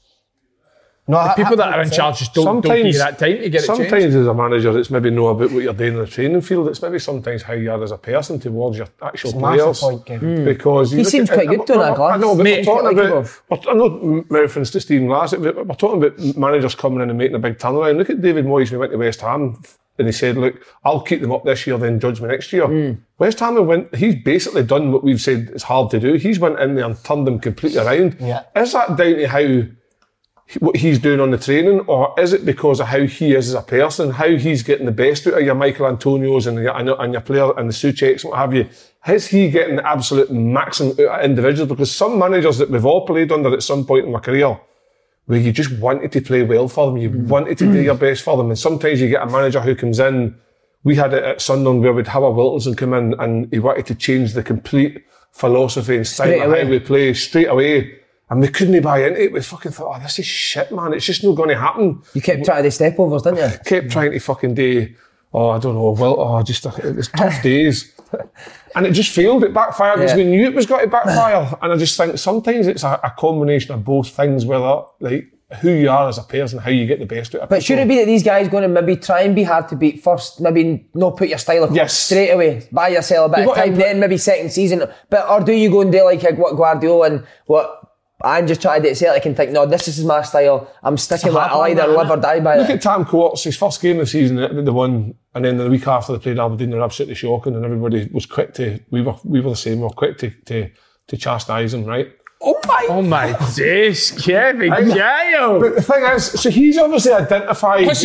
No, the people that are in charge just don't give you that time to get it changed. Sometimes as a manager, it's maybe not about what you're doing in the training field. It's maybe sometimes how you are as a person towards your actual players. Because he seems quite good doing that, Glass. I know, but we're talking about... I'm not reference to Stephen Glass. We're talking about managers coming in and making a big turnaround. Look at David Moyes when he went to West Ham and he said, look, I'll keep them up this year, then judge me next year. West Ham he's basically done what we've said is hard to do. He's went in there and turned them completely around. Yeah. Is that down to what he's doing on the training, or is it because of how he is as a person, how he's getting the best out of your Michael Antonios and your player and the Součeks and what have you? Is he getting the absolute maximum out of individuals? Because some managers that we've all played under at some point in my career, where you just wanted to play well for them, you wanted to do your best for them, and sometimes you get a manager who comes in. We had it at Sunderland where we'd have a Wilkinson come in and he wanted to change the complete philosophy and style of how we play straight away. And we couldn't buy into it. We fucking thought, this is shit, man. It's just not going to happen. You kept trying to do step overs, didn't you? Kept trying to fucking do, I don't know, it was tough days. And it just failed. It backfired because we knew it was going to backfire. And I just think sometimes it's a combination of both things, whether, like, who you are as a person, how you get the best out of it. But should it be that these guys going to maybe try and be hard to beat first, maybe not put your style across straight away, buy yourself a bit of time, then maybe second season, or do you go and do like what Guardiola and what and just try to do it Celtic and think, no, this is my style, I'm sticking with it, I'll either live or die by it. Look at Tam Courts, his first game of the season that they won And then the week after they played Aberdeen, they were absolutely shocking, and everybody was quick to. We were the same. We were quick to chastise him, right? Oh my days, Kevin Kyle. But the thing is, so he's obviously identified. What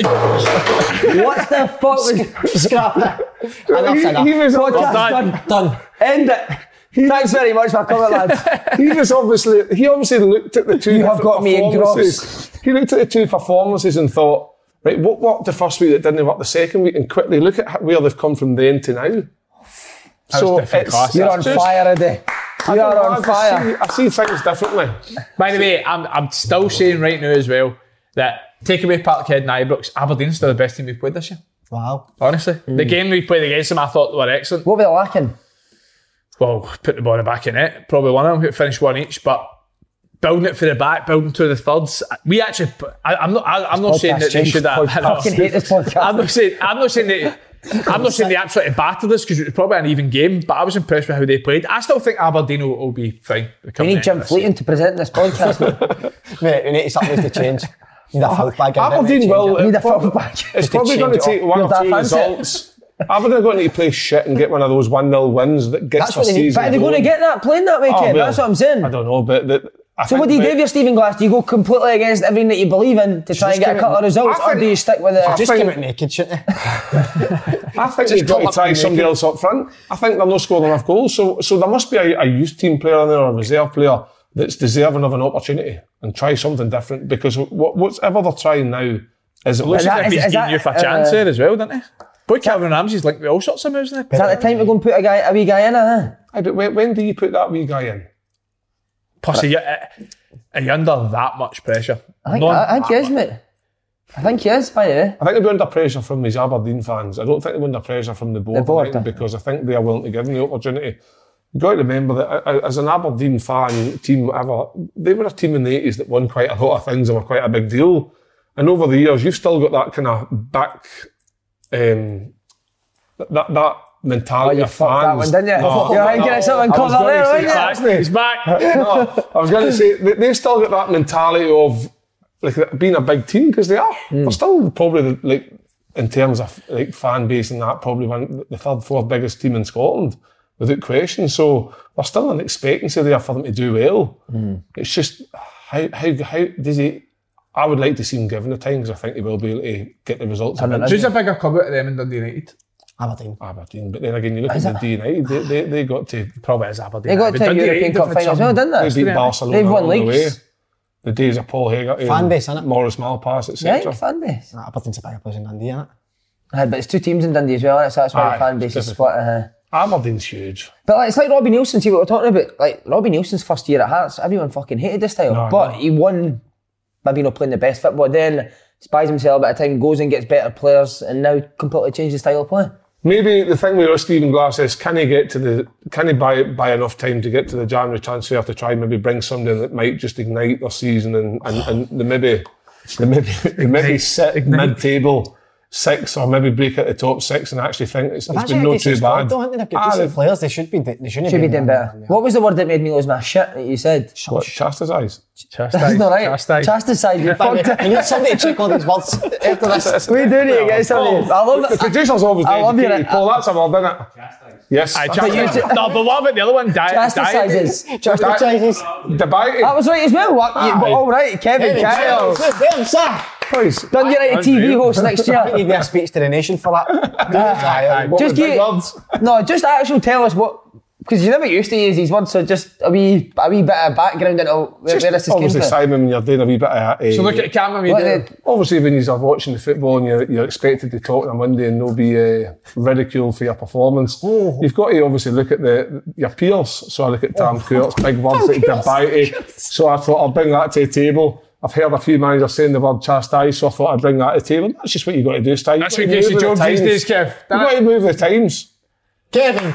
the fuck was Scrap it. He was done. End it. Thanks very much for coming, lads. He obviously looked at the two. You have got me performances. He looked at the two performances and thought, right, what worked the first week that didn't work the second week, and quickly look at where they've come from then to now. So you're on fire, Eddie. You are on fire. I see things differently. By the way, I'm still saying right now as well that take away Parkhead and Ibrox, Aberdeen's still the best team we've played this year. Wow. Honestly. The game we played against them, I thought they were excellent. What were they lacking? Well, put the ball in the back of net. Probably one of them, finished one each, but building it for the back, building to the thirds. We actually, I'm not saying that they should have. I fucking hate this podcast. I'm not saying they absolutely battered us because it was probably an even game, but I was impressed with how they played. I still think Aberdeen will be fine. We need Jim Fleeting to present this podcast. Mate, we need something to change. Need a foul bag. Aberdeen will. Need a foul bag. It's probably going to take one or two results. Aberdeen are going to need to play shit and get one of those 1-0 wins that gets the season. But are they going to get that playing that way, Kev? That's what I'm saying. I don't know, but so what do you do with your Stephen Glass? Do you go completely against everything that you believe in to try and get a couple of results, or do you stick with it? Just come out naked, shouldn't they? I think they've got to try somebody else up front. I think they're not scoring enough goals, so there must be a youth team player in there or a reserve player that's deserving of an opportunity and try something different, because whatever they're trying now is it looks like he's giving you a chance there as well, doesn't he? Boy, Calvin Ramsey's linked with all sorts of moves, isn't it? Is that the time to go and put a wee guy in, But when do you put that wee guy in? Plus, are you under that much pressure? I think he is, mate. I think he is, by the way. I think they're under pressure from these Aberdeen fans. I don't think they're under pressure from the board. Because I think they are willing to give him the opportunity. You've got to remember that as an Aberdeen fan, team, whatever, they were a team in the 80s that won quite a lot of things and were quite a big deal. And over the years, you've still got that kind of back... that mentality of fans. That one, didn't you? You're thinking of something called that there, He's back. No, I was going to say, they've still got that mentality of like being a big team, because they are. They're still probably, like, in terms of like fan base and that, probably the third, fourth biggest team in Scotland, without question. So there's still an expectancy there for them to do well. It's just, how does he... I would like to see him given the time, because I think he will be able to get the results. Who's a bigger club out of them in Dundee United? Aberdeen. But then again, you look at Dundee United, they got to... Probably as Aberdeen. They got to a European Cup final as well, didn't they? They beat Barcelona. They've won leagues. The days of Paul Hager, fan base, isn't it? Maurice Malpass, etc. Yeah, fan base. Aberdeen's a bigger place in Dundee, isn't it? But it's two teams in Dundee as well, so that's why the fan base is split. Aberdeen's huge. But like, it's like Robbie Nielsen, see what we're talking about. Like, Robbie Nielsen's first year at Hearts, everyone fucking hated this style. But he won, maybe not playing the best football, then spies himself a bit of time, goes and gets better players, and now completely changed the style of play. Maybe the thing with Stephen Glass is, can he buy enough time to get to the January transfer to try and maybe bring somebody that might just ignite their season and they maybe sit mid-table 6 or maybe break at the top 6 and actually think it's been not too bad. I don't think they've got decent players. They should be doing better. What was the word that made me lose my shit that you said? What, chastise? That's not right. Chastise. You fucked it. You need somebody to check all these words after this. We do need to get somebody. I love the producer's always educated. Paul, that's a word, isn't it? Chastise. Yes. No, but what about the other one? Chastises. Debate. That was right as well. All right, Kevin Kyle. Please. Dundee United TV host next year. You need a speech to the nation for that. Just actually tell us what, because you never used to use these words, so just a wee bit of background into where this is came obviously, from. Simon, when you're doing a wee bit of... so look at the camera. Obviously, when you're watching the football and you're expected to talk on a Monday and not be ridiculed for your performance, you've got to obviously look at your peers. So I look at Tam Courts, big words like debate. So I thought I'll bring that to the table. I've heard a few managers saying the word chastise, so I thought I'd bring that to the table. That's just what you've got to do, Steve. That's what Casey Jones these days, Kev. You've got to move the times. Kevin.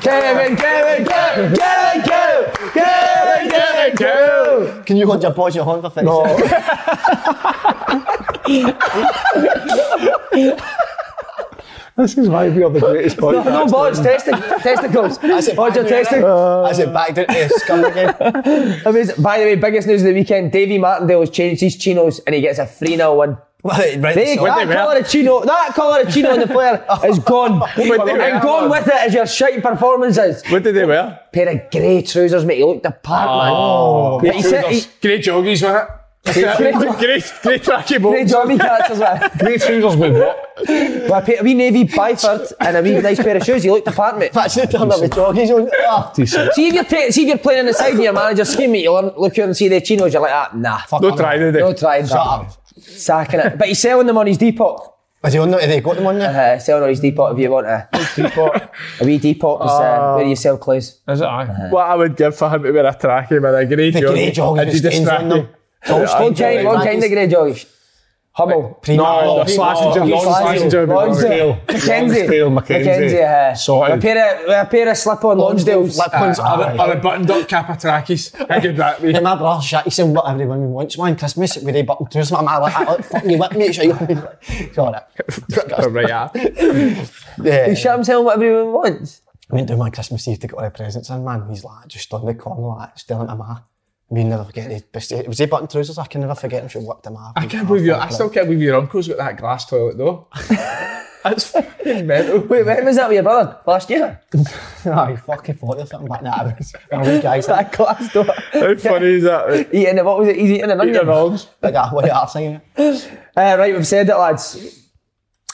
Can you hold your pause your horn for 30 seconds? This is why we are the greatest podcast. No balls, testicles. That's it. Back down to scum again. By the way, biggest news of the weekend, Davy Martindale has changed his chinos and he gets a 3-0 win. Right, that colour of chino on the player is gone. And gone with it is your shite performances. What did they wear? Pair of grey trousers, mate. He looked the part, man. But he said Grey joggies, wasn't it? Grey tracky grey boots. jobby cats as well. Grey trousers with what? Well, a wee navy Byford and a wee nice pair of shoes. He looked the part, mate. That's it, turned up with joggies on. See if you're playing on the side of your manager's scheme, mate, you'll look here and see the chinos, you're like, nah. No try, did they? No trying. Shut up. Sacking it. But he's selling them on his Depop. Is he on there? Have they got them on there? Selling on his Depop if you want a wee Depop is where you sell clothes. Is it? Aye. What I would give for him to wear a trackie with a grey The grey joggies with stains on them. Long kind of grey joggies. Hummel. No, slashing Mackenzie. Sorted. A pair of slip-on Lonsdales. Or a buttoned-up cap of trackies. How good that be? My brother shit, he said what everyone wants one Christmas with a button trousers. I'm like, fucking whip me, so you got it. Right, yeah. He shut himself what everyone wants. I went down my Christmas Eve to get all the presents in, man. He's like, just stood in the corner, like, staring at ma. We never forget it was button trousers. I can never forget him. She whipped him up. I still can't believe your uncle's got that glass toilet though. That's fucking mental. Wait, when was that with your brother? Last year? Aye, fucking 40 or something back now. Guys, that glass door. How funny is that? Eating what was it? He's eating an onion. Like that, what you are saying. Right, we've said it, lads. 6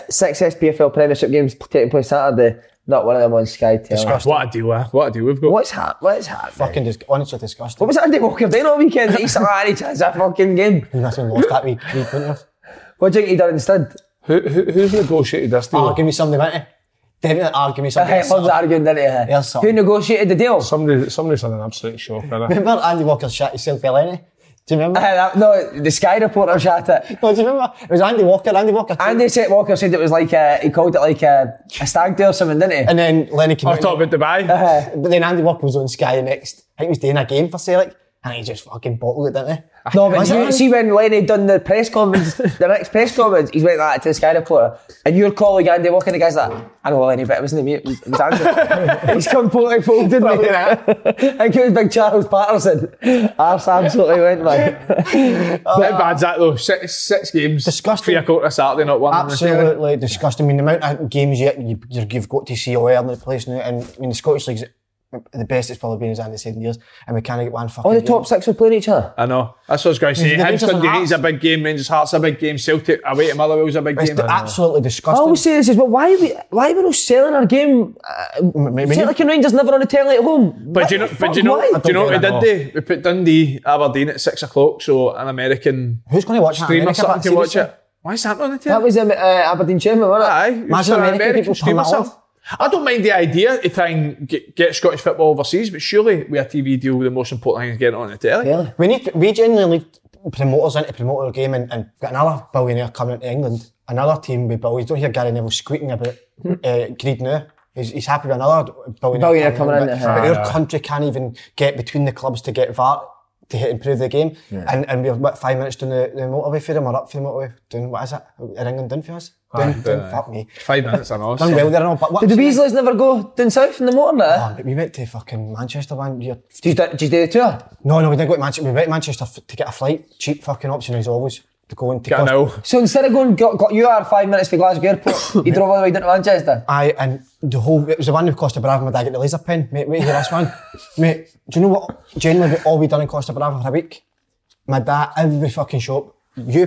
SPFL Premiership games taking place Saturday. Not one of them on Sky Telly. What a deal we've got. What's happening? Fucking honestly disgusting. What was Andy Walker doing all weekend? He's any chance of that fucking game. He must have lost that week, wouldn't have? What do you think he done instead? Who's negotiated this deal? Argue me something, won't he? Definitely argue me something. I love arguing, didn't he? Who negotiated the deal? Somebody's had an absolute shock. Remember Andy Walker shot himself, Eleni? Do you remember? No, the Sky reporter shot it. No, do you remember? It was Andy Walker. Andy Walker said it was like he called it like a stag do or something, didn't he? And then Lenny came out. Talking about Dubai. But then Andy Walker was on Sky next. I think he was doing a game for Celtic, and he just fucking bottled it, didn't he? No, but see when Lenny done the press conference, the next press conference, he's went like that to the Sky reporter, and your colleague Andy Walker, the guy's like, I know Lenny, but it wasn't me, it was Andy. He's completely folded, mate. I think it was big Charles Patterson. Arse absolutely went, man. How bad's that though? Six games. Disgusting. 3:15 Saturday, not one. Absolutely disgusting. I mean, the amount of games you've got to see all over the place now, and I mean, the Scottish League's the best it's probably been, as Andy said, in years, and we can't get one fucking the top six are playing each other. I know. That's what I was going to say. Hibs Dundee United's a big game, Rangers Hearts a big game, Celtic away to Motherwell's a big game. It's absolutely disgusting. I always say this as well, why are we not selling our game? Celtic and Rangers never on the telly at home. But do you know what we did? We put Dundee, Aberdeen at 6 o'clock, so an American who's going to watch streamer something can watch it. Why is that on the telly? That was Aberdeen chairman, wasn't it? Aye. Imagine American people turn that off. I don't mind the idea to try and get Scottish football overseas, but surely with a TV deal, the most important thing is getting it on the telly. Yeah. We genuinely need promoters in to promote our game and got another billionaire coming into England, another team with billions. Don't hear Gary Neville squeaking about greed now. He's happy with another billionaire coming in. But our country can't even get between the clubs to get VAR to improve the game. Yeah. And we're 5 minutes down the motorway for them, or up for the motorway, doing what is it? In England, down for us? Fuck me. 5 minutes, I know. Done well there and all, but did the Weasleys never go down south in the morning? But we went to fucking Manchester one year. Did you do the tour? No, we didn't go to Manchester. We went to Manchester to get a flight. Cheap fucking option as always. To go and take So instead of going, got you are 5 minutes for Glasgow Airport, you drove all the way down to Manchester? Aye, and it was the one who Costa Brava, my dad got the laser pen. Mate, wait hear this one. Mate, do you know what? Generally, all we done in Costa Brava for a week? My dad, every fucking shop, me,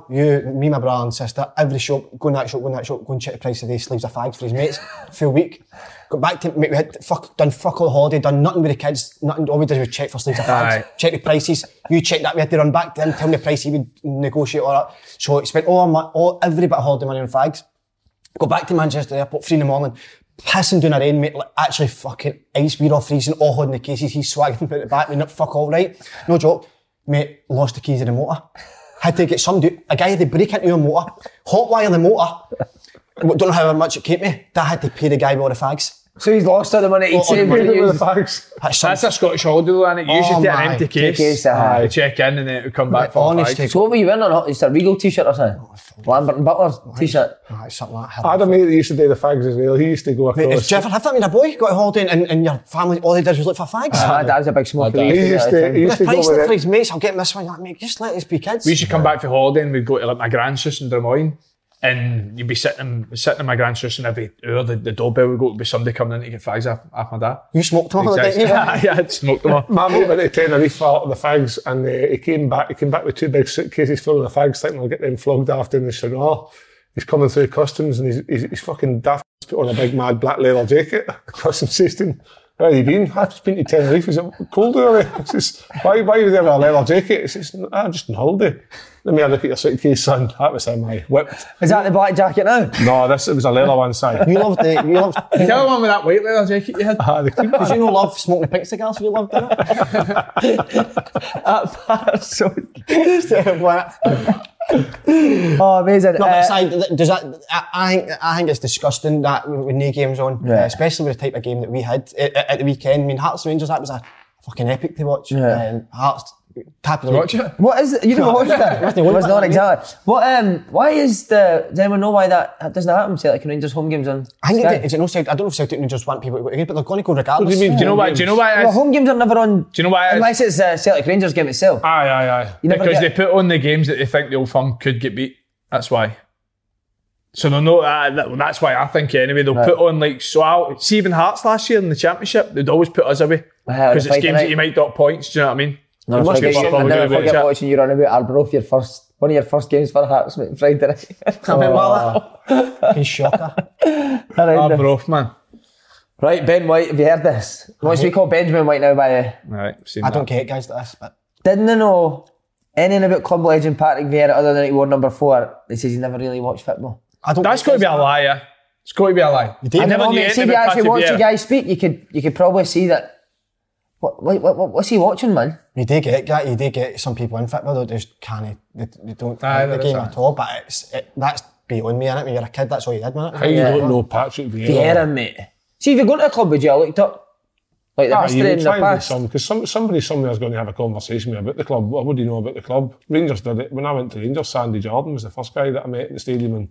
my brother and sister, every shop, go in that shop, go and check the price of these sleeves of fags for his mates, full week. Got back to, mate, we had done fuck all the holiday, done nothing with the kids, nothing, all we did was check for sleeves of fags, check the prices, you check that, we had to run back to him, tell him the price, he would negotiate all that. So he spent every bit of holiday money on fags. Got back to Manchester Airport, 3 a.m, pissing down a rain, mate, like actually fucking ice, we're all freezing, all holding the cases, he's swagging about the back, we're not fuck all right, no joke. Mate, lost the keys of the motor. Had to get a guy had to break into your motor, hotwire the motor. Don't know how much it came to me. That had to pay the guy with all the fags. So he's lost all the money he'd saved to With the use. fags. That's a Scottish holiday, though, and it usually take an empty case. aye. To check in and then it would come back for Honest fags. So what were you wearing on? It's a Regal t-shirt or something? Lambert and Butler's t-shirt. Something like that. I had a mate that used to do the fags as well. He used to go across. If you ever had that when you're a boy, got a holiday and your family, all they did was look for fags. My dad's a big smoker. He used to go Price with for it. his mates, I'll get this one. You're like, mate, just let us be kids. We used to come back for holiday and we'd go to like my grandsis in Drummoyne, and you'd be sitting in my grandsis, and every hour the doorbell would go to be somebody coming in to get fags off my dad. You smoked them all, didn't you? Yeah, I'd smoked them all. My mate went to Tenerife for the fags, and he came back with 2 big suitcases full of the fags, thinking I'll get them flogged after in the Sonora. He's coming through customs, and he's fucking daft, put on a big mad black leather jacket. Customs says to him, "Where have you been?" "I've just been to Tenerife." "Is it cold over there?" I says, why would you have a leather jacket?" He says, "I'm just on holiday." "Let me have a look at your suitcase, son." That was him, I whipped. Is that the black jacket now? No, it was a leather one, Si. You loved the. You loved. Tell the one with that white leather jacket you had. Did you know love smoking the pink cigars? You loved it. Oh, amazing. No, but aside, does that? I think it's disgusting that with no games on, especially with the type of game that we had at the weekend. I mean, Hearts Rangers, that was a fucking epic to watch. Hearts top of the Watch it. What is it? You never watched that? It was not exactly. What? Why is the? Does anyone know why that doesn't happen? Celtic and Rangers home games on. I think Sky? it's no Celtic. I don't know if Celtic Rangers want people to go to games, but they're going to go regardless. What do you mean? Do you know why? Do you know why? Well, home games are never on. Do you know why? Unless it's a Celtic Rangers game itself. Aye. You never Because get- they put on the games that they think the Old Firm could get beat. That's why. So they'll know that's why I think anyway. They'll put on like see even Hearts last year in the Championship, they'd always put us away because it's games that you might dot points. Do you know what I mean? No, Must be I probably never good forget about it. watching you run about Arbroath, one of your first games for Hearts, mate, Friday night. Fucking shocker. Arbroath, man. Right, Ben White, have you heard this? What's we call Benjamin White now by the... Right, seen I that. don't get guys like this, but Didn't they know anything about club legend Patrick Vieira other than he wore number 4? They says he never really watched football. I don't. That's got to be a lie, yeah. It's got to be a lie. I never knew. See if you actually watch the Vieira. guy speak, you could probably see that. What's he watching, man? You do get some people in football that just can't. They don't Aye, like the there is game that. at all. But that's beyond me, innit? When you're a kid, that's all you did, man. How you don't know Patrick Vieira? Vieira, mate. See, if you go to a club, would you have looked up like the history in the past? Because somebody somewhere is going to have a conversation with me about the club. What do you know about the club? Rangers did it. When I went to Rangers, Sandy Jordan was the first guy that I met at the stadium, and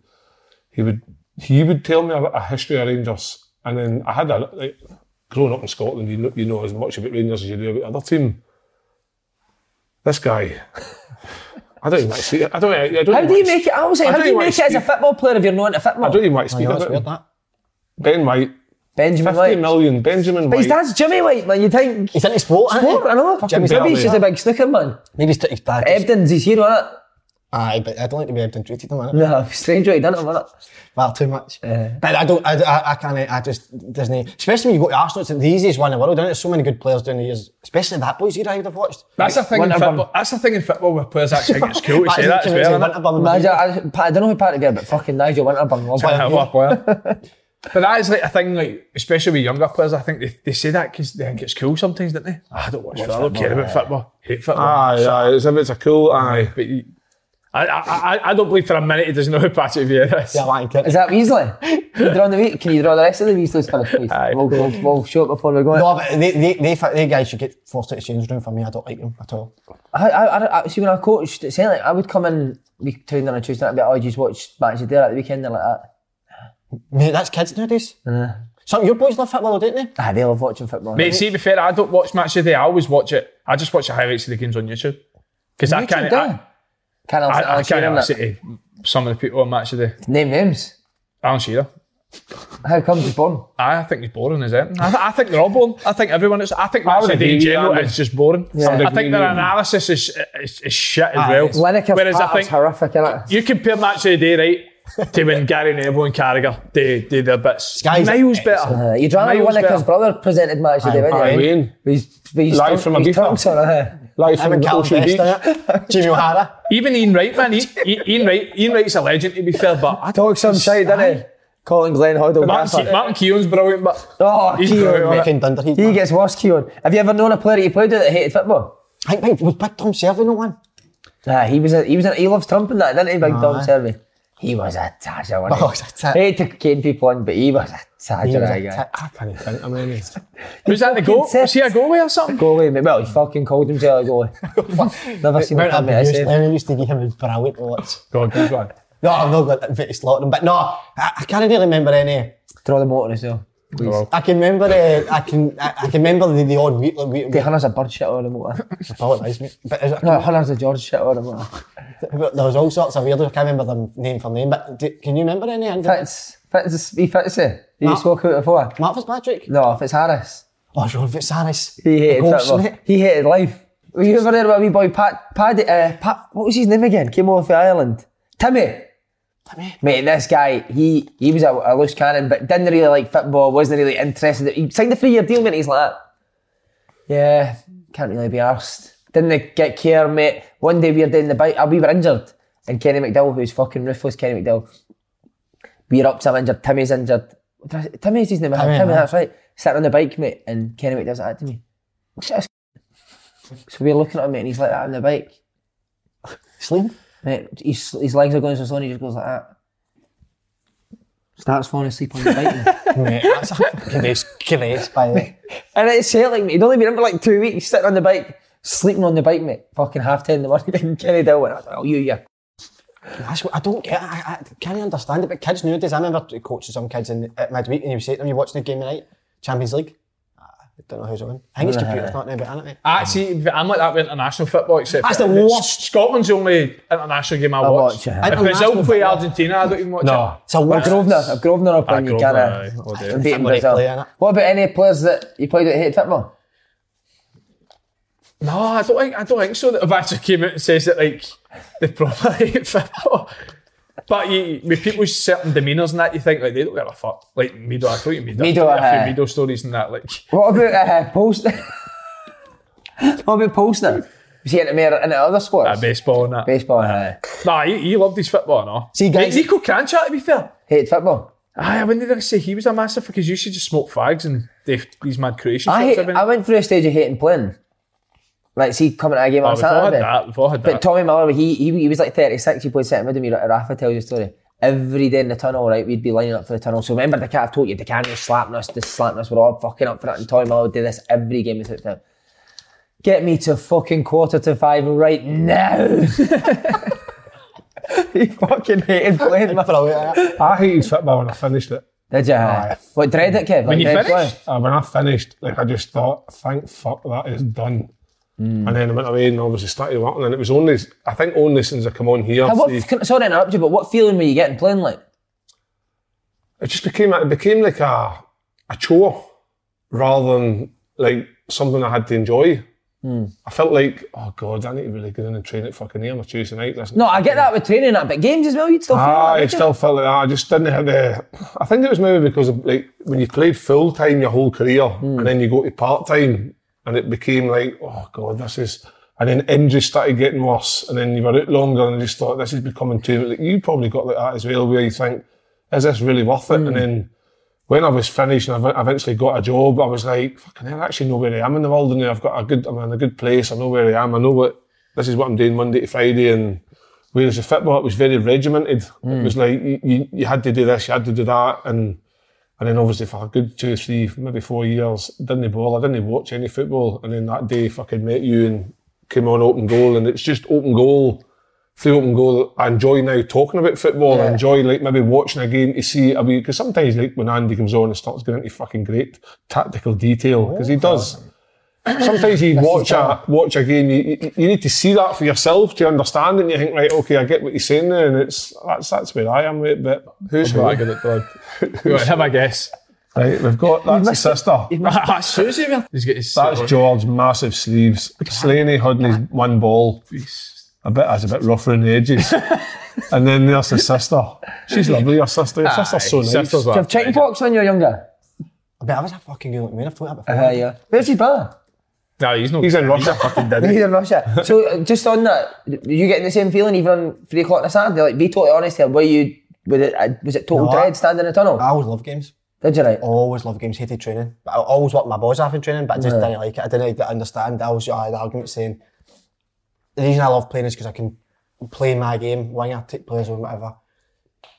he would tell me a history of Rangers. And then I had growing up in Scotland, you know as much about Rangers as you do about the other team. This guy, I don't even want to see it. How do you make it? I was saying, how do you make it as a football player if you're not into football? I don't even want to speak That's about weird, him. that. Ben White, Benjamin 50 White. million, Benjamin But his White. dad's Jimmy White, man. You think He's into sport, sport? I know. Jimmy's Jimmy's just a barely. big snooker man. Maybe he's took his bag. Ebden's his hero, innit? Aye, but I don't like to be Ebden treated him, innit? No, strange what he done to him, innit? Well, too much. But I can't, I just, doesn't, especially when you go to Arsenal, it's the easiest one in the world, isn't it? There's so many good players down the years, especially that boys era I would have watched. That's the thing in Winterburn. football. That's the thing in football where players actually think it's cool to say that as well. Isn't it? I don't know who Patrick Vieira, but fucking Nigel Winterburn was What a one. player. But that is like a thing, like especially with younger players. I think they say that because they think it's cool sometimes, don't they? I don't watch football. I don't care about football. Hate football. Aye, as if it's a cool, aye. But I don't believe for a minute he doesn't know who Patrick Vieira is. Yeah, like it. Is that Weasley? Can you draw the week? Can you draw the rest of the Weasleys for us, please? Aye. We'll show it before we go. No, but they guys should get forced out of change room for me. I don't like them at all. I see when I coached at Celtic, I would come in week 2 on a Tuesday night and be like, oh, you just watch matches there at the weekend. They're like that. Mate, that's kids nowadays. Some of your boys love football, don't they? They love watching football. Mate, see, to be fair, I don't watch match of the day. I always watch it. I just watch the highlights of the games on YouTube because I can't. I can't listen to some of the people on match of the day. Name names. Alan Shearer. How come he's born? I think he's boring as him. I think they're all boring. I think everyone is. I think match of the day in agree with general that. is just boring. Yeah. I think their analysis is shit as well. Lineker's Whereas I pattern's think horrific, innit? you compare match of the day, right, to when Gary Neville and Carragher do their bits. Sky's Miles better. You'd rather Miles Lineker's better. brother presented match today, wouldn't you? Wayne. He's Live from Ibiza. Live I'm from in the Callum Ocean Best, Beach. innit? Jimmy O'Hara. Even Ian Wright, man. Ian Wright's a legend, to be fair, but I Talk some shite, didn't he? Colin Glenn Hoddle. Martin Keown's brilliant, but Oh, he's Keown, brilliant. mate. Fucking Dundee. He gets worse, Keown. Have you ever known a player that you played with that hated football? I think was Big Tom Servey not one? Nah, he loves Trump and that, didn't he, Big Tom Servey? He was a tadger, wasn't he? Oh, he was a tit. I hate to cane people on, but he was a tadger, that guy. I can't think of many. Was that the goal? Was he a goalie or something? Goalie, mate. Well, he fucking called himself a goalie. Never seen him come out. Lennon used to give him brilliant to watch. Go on, good one. No, I've not got that fitty slot him, but no, I can't really remember any. Draw the motor as well. Please. I can remember I can remember the odd week. The Hunter's a bird shit on the motor. I apologise, mate. But is it, No, Hunter's a George shit on the motor. there was all sorts of weirdos. I can't remember them name for name, but can you remember any? Fitzy. He spoke out before. Mark Fitzpatrick? No, Fitzharris. Oh, Sean Fitzharris. He hated Ghost, football. mate. He hated life. Were you ever heard about a wee boy Pat, what was his name again? Came over from Ireland. Timmy. Mate, this guy, he was a loose cannon, but didn't really like football, wasn't really interested. He signed a 3-year deal, mate, he's like that. Yeah, can't really be arsed. Didn't get care, mate. One day we were down the bike, we were injured, and Kenny McDowell, who's fucking ruthless, Kenny McDowell, we were up, so I'm injured, Timmy's injured. Timmy's his name, Timmy, that's right. Sat on the bike, mate, and Kenny McDowell's like that to me. So we were looking at him, mate, and he's like that on the bike. Sleep? Mate, his legs are going so slow and he just goes like that. Starts falling asleep on the bike. Mate, that's a fucking disgrace, by the way. And it's Celtic, mate. He'd only been in for like 2 weeks, sitting on the bike, sleeping on the bike, mate. Fucking 10:30 in the morning. And Kenny Dill went, I was like, oh, yeah. That's what I don't get. I can't understand it, but kids nowadays, I remember coaching some kids at midweek and you would say to them, you're watching the game tonight, Champions League. I don't know who's on. I think it's computer's not now, but isn't it? Actually, I'm like that with international football, except That's the worst. Scotland's the only international game I watch. If Brazil play Argentina, I don't even watch it. It's a worst. Grosvenor up and you can't beat Brazil. What about any players that you played that hate football? No, I don't think so. That have actually came out and says that like they probably hate football. But with people's certain demeanours and that, you think like they don't give a fuck. Like Mido, I told you Mido. A few Mido stories and that. Like, what about Polster? What about Polster? Was he into other sports? Baseball and that. Baseball, Nah, he loved his football, no. See, guys, Zico Kranjčar, to be fair. Hate football. I wouldn't even say he was a massive because you used to just smoke fags and these mad Croatian I went through a stage of hating playing. Like, see, coming to a game on Saturday. We've all had that. But Tommy Miller, he was like 36, he played centre mid with me, Rafa tells you a story. Every day in the tunnel, right, we'd be lining up for the tunnel. So remember, I've told you, the can was slapping us, we're all fucking up for it, and Tommy Miller would do this every game without fail. Get me to fucking 4:45 right now. He fucking hated playing. I hated football when I finished it. Did you? What, dread it, Kev? When you finished? When I finished, like I just thought, thank fuck that is done. And then I went away and obviously started working, and it was only since I come on here. Sorry to interrupt you, but what feeling were you getting playing like? It just became like a chore rather than like something I had to enjoy. I felt like, oh God, I need to really get in and train at fucking here on a Tuesday night. No, I get that with training and that, but games as well, you'd still feel like that. I still felt like that. I just didn't have I think it was maybe because of like when you played full time your whole career and then you go to part time and it became like, oh God, this is. And then injuries started getting worse, and then you were out longer, and I just thought this is becoming too. Like, you probably got like that as well, where you think, is this really worth it? And then when I was finished and I eventually got a job, I was like, fucking hell, I actually know where I am in the world, and I'm in a good place. I know where I am. I know this is what I'm doing Monday to Friday. And whereas the football, it was very regimented. It was like you had to do this, you had to do that, and then obviously for a good 2, 3, maybe 4 years, didn't bother, didn't watch any football. And then that day, fucking met you and came on Open Goal, and it's just Open Goal. Through Open Goal, I enjoy now talking about football. I enjoy like maybe watching a game to see a wee, because sometimes like when Andy comes on and starts getting into fucking great tactical detail, because he does. Sometimes you watch a game, you need to see that for yourself to understand it, and you think, right, okay, I get what you're saying there, and that's where I am with it. But who's who? I get it, Todd. Go on, have a guess. Right, we've got, that's his sister. That's Susie, man. That's George, massive sleeves. Slaney had his one ball. That's a bit rough around the edges. And then there's his sister. She's lovely, your sister. Your sister's so nice. Do you have chicken pox when you're younger? I was a fucking good looking man. I've thought that before. Yeah. Where's your brother? No, he's in Russia. Fucking did He's in Russia. So just on that, were you getting the same feeling even on 3 o'clock on a Saturday? Like, be totally honest here, was it total dread standing in the tunnel? I always loved games. Did you, right? Always loved games, hated training. But I always worked my balls off in training, but I just didn't like it. I didn't understand. I always had the argument saying, the reason I love playing is because I can play my game, winger, take players on, whatever.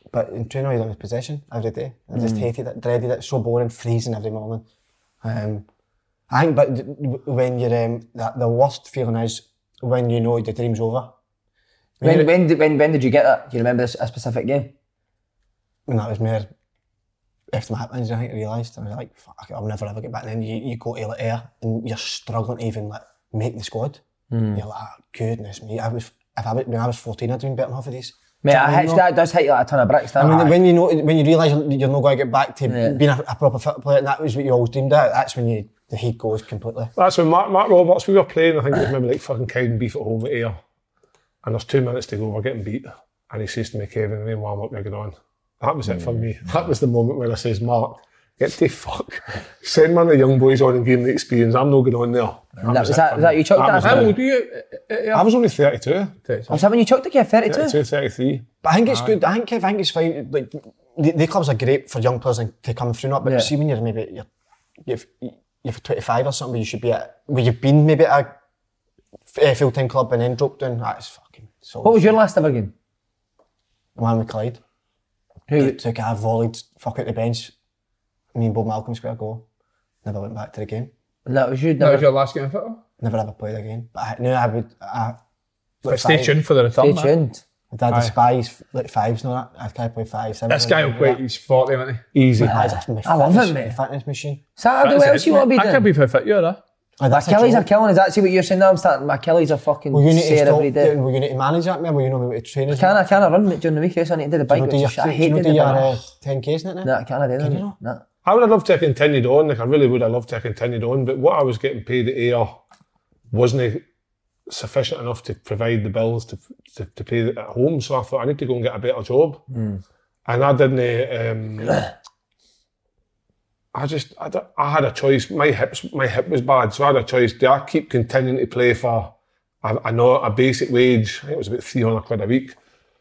But in training, you don't have possession every day. I just hated it, dreaded it. So boring, freezing every morning. I think, but when you're the worst feeling is when you know the dream's over. When did you get that? Do you remember a specific game? When that was more after my hip injury, I think I realised I was like, fuck, I'll never ever get back. And then you go to air and you're struggling to even make the squad. You're like, goodness me, when I was 14, I'd been better than half of these. Mate, that does hit you like a ton of bricks. And when you realise you're not going to get back to being a proper football player, and that was what you always dreamed of, that's when the heat goes completely. That's when Mark Roberts, we were playing, I think it was maybe like fucking Cowden Beef at home at Ayr, and there's 2 minutes to go, we're getting beat, and he says to me, Kevin, and then warm up, you're going on. That was it for me. That was the moment when I says, Mark, get the fuck. Send one of the young boys on and give them the experience. I'm not going on there. Was that you chucked that? How old were you? I was only 32. Was that when you chucked it, Kev? 32? 32, 33. But I think it's good. I think it's fine. Like the clubs are great for young players to come through. But see when you're 25 or something, where you should be where you've been maybe at a full-time club and then dropped down. That's fucking. So what was your last ever game? The one with Clyde. Who took a volleyed fuck out the bench. Me and Bob Malcolm scored a goal. Never went back to the game. And that was you? That was your last game of football? Never ever played again. But I knew I would. Stay tuned for the return. Stay tuned. I despise like fives and all that. I can't play 5, 7. This guy will play, he's 40, isn't he? Easy. I love it, mate. Fitness machine. Saturday, what else you want to be doing? I can't be how fit you are, My Achilles are killing. Is that see what you're saying now? I'm starting. My Achilles are fucking sore every day. Will you need to manage that, man? Will you know to train? I can't run during the week. I need to do the bike. I hate doing your 10Ks in it now. No, I can't do that. No. I would have loved to have continued on. Like I really would have loved to have continued on. But what I was getting paid at Ayr wasn't sufficient enough to provide the bills to pay at home. So I thought I need to go and get a better job. And I didn't. I had a choice. My hip was bad, so I had a choice. Do I keep continuing to play for a basic wage? I think it was about £300 a week,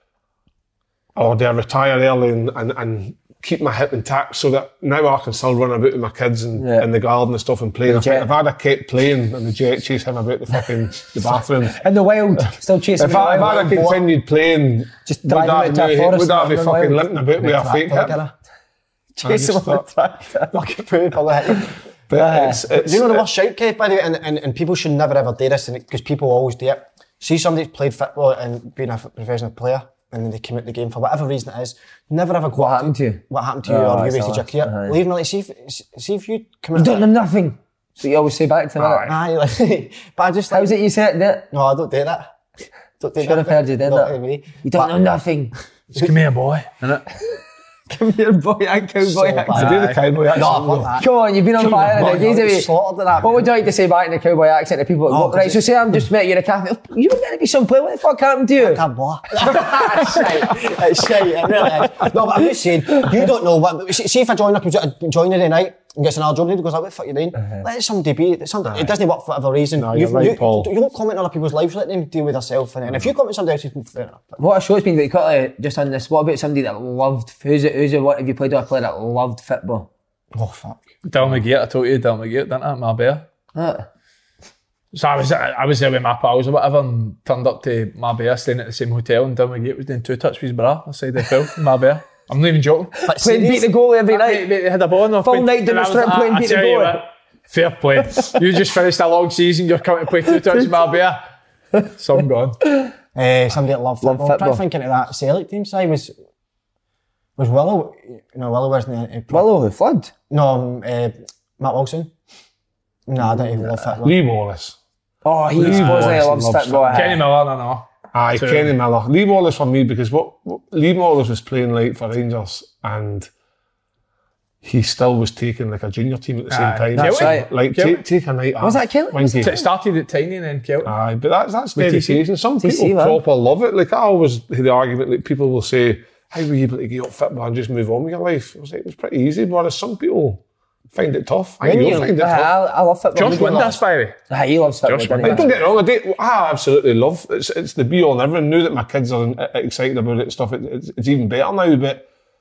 or do I retire early and keep my hip intact so that now I can still run about with my kids and in the garden and stuff and play? I think if I'd have kept playing and the jet chase him about the bathroom in the wild, still chasing. If I'd have continued playing, just driving to a forest, would I be fucking limping about with a fake hip? Chasing with a tractor. Fucking proof of that. But it's you know the worst shout, Kev, by the way, and people should never ever do this because people always do it. See somebody's played football and been a professional player and then they came out the game for whatever reason it is, never ever go What happened to you? What happened to you or you wasted your career. Leave me like, see if you come out. You don't know nothing. So you always say back to me. Aye, but I just how's it you say it? No, I don't do that. Should have heard you did that. You don't know nothing. Just give me a boy, innit? Come here, boy, and cowboy accent. I do the cowboy accent. No, fuck that. Come on, you've been on fire in the days of that. What would you like to say back in the cowboy accent to people? Right, so say I'm just met you in a cafe. You were going to be some player. What the fuck happened to you? I can't blah. It's shite. It really is. No, but I'm just saying, you don't know what. See if a joiner comes out a joinery tonight and gets another job and he goes, what the fuck are you doing? Let somebody be. It doesn't work for whatever reason. No, you're right, Paul. You don't comment on other people's lives, let them deal with themselves. And if you comment on somebody else's, fair enough. What a show's been very quickly just on this. What about somebody that loved, what have you played with a player that loved football? Oh, fuck. Dale McGeer, I told you Dale McGeer, didn't I? Marbella. So I was there with my pals or whatever and turned up to Marbella, staying at the same hotel, and Dale McGeer was doing 2 touch with his bra outside the field in Marbella. I'm not even joking. Playing beat the goalie every night. They had a ball on. Full night down the strip playing beat the goalie. Fair play. You just finished a long season, you're coming to play 2 touch with Marbella. Some gone. Somebody that loved football. I'm trying to think into that Celtic team side was Willow. No, Willow wasn't. Willow the Flood? No, Matt Wilson. No, I don't even love football. Lee Wallace. Oh, he supposedly loves football. Kenny Miller, no. Aye, Kenny Miller. Lee Wallace for me because what Lee Wallace was playing like for Rangers and he still was taking like a junior team at the same time. That's right. Like take a night off. Was that Kelly? It started at Tiny and then Kelly. Aye, but that's dedication. Some people proper love it. Like I always hear the argument like people will say, how were you able to get up football and just move on with your life? I was like, it was pretty easy, whereas some people find it tough. I love football. Josh Windass, by the way. He loves football. Don't get it wrong, I absolutely love it. It's the be all and everything. Now that my kids are excited about it and stuff, it's even better now, but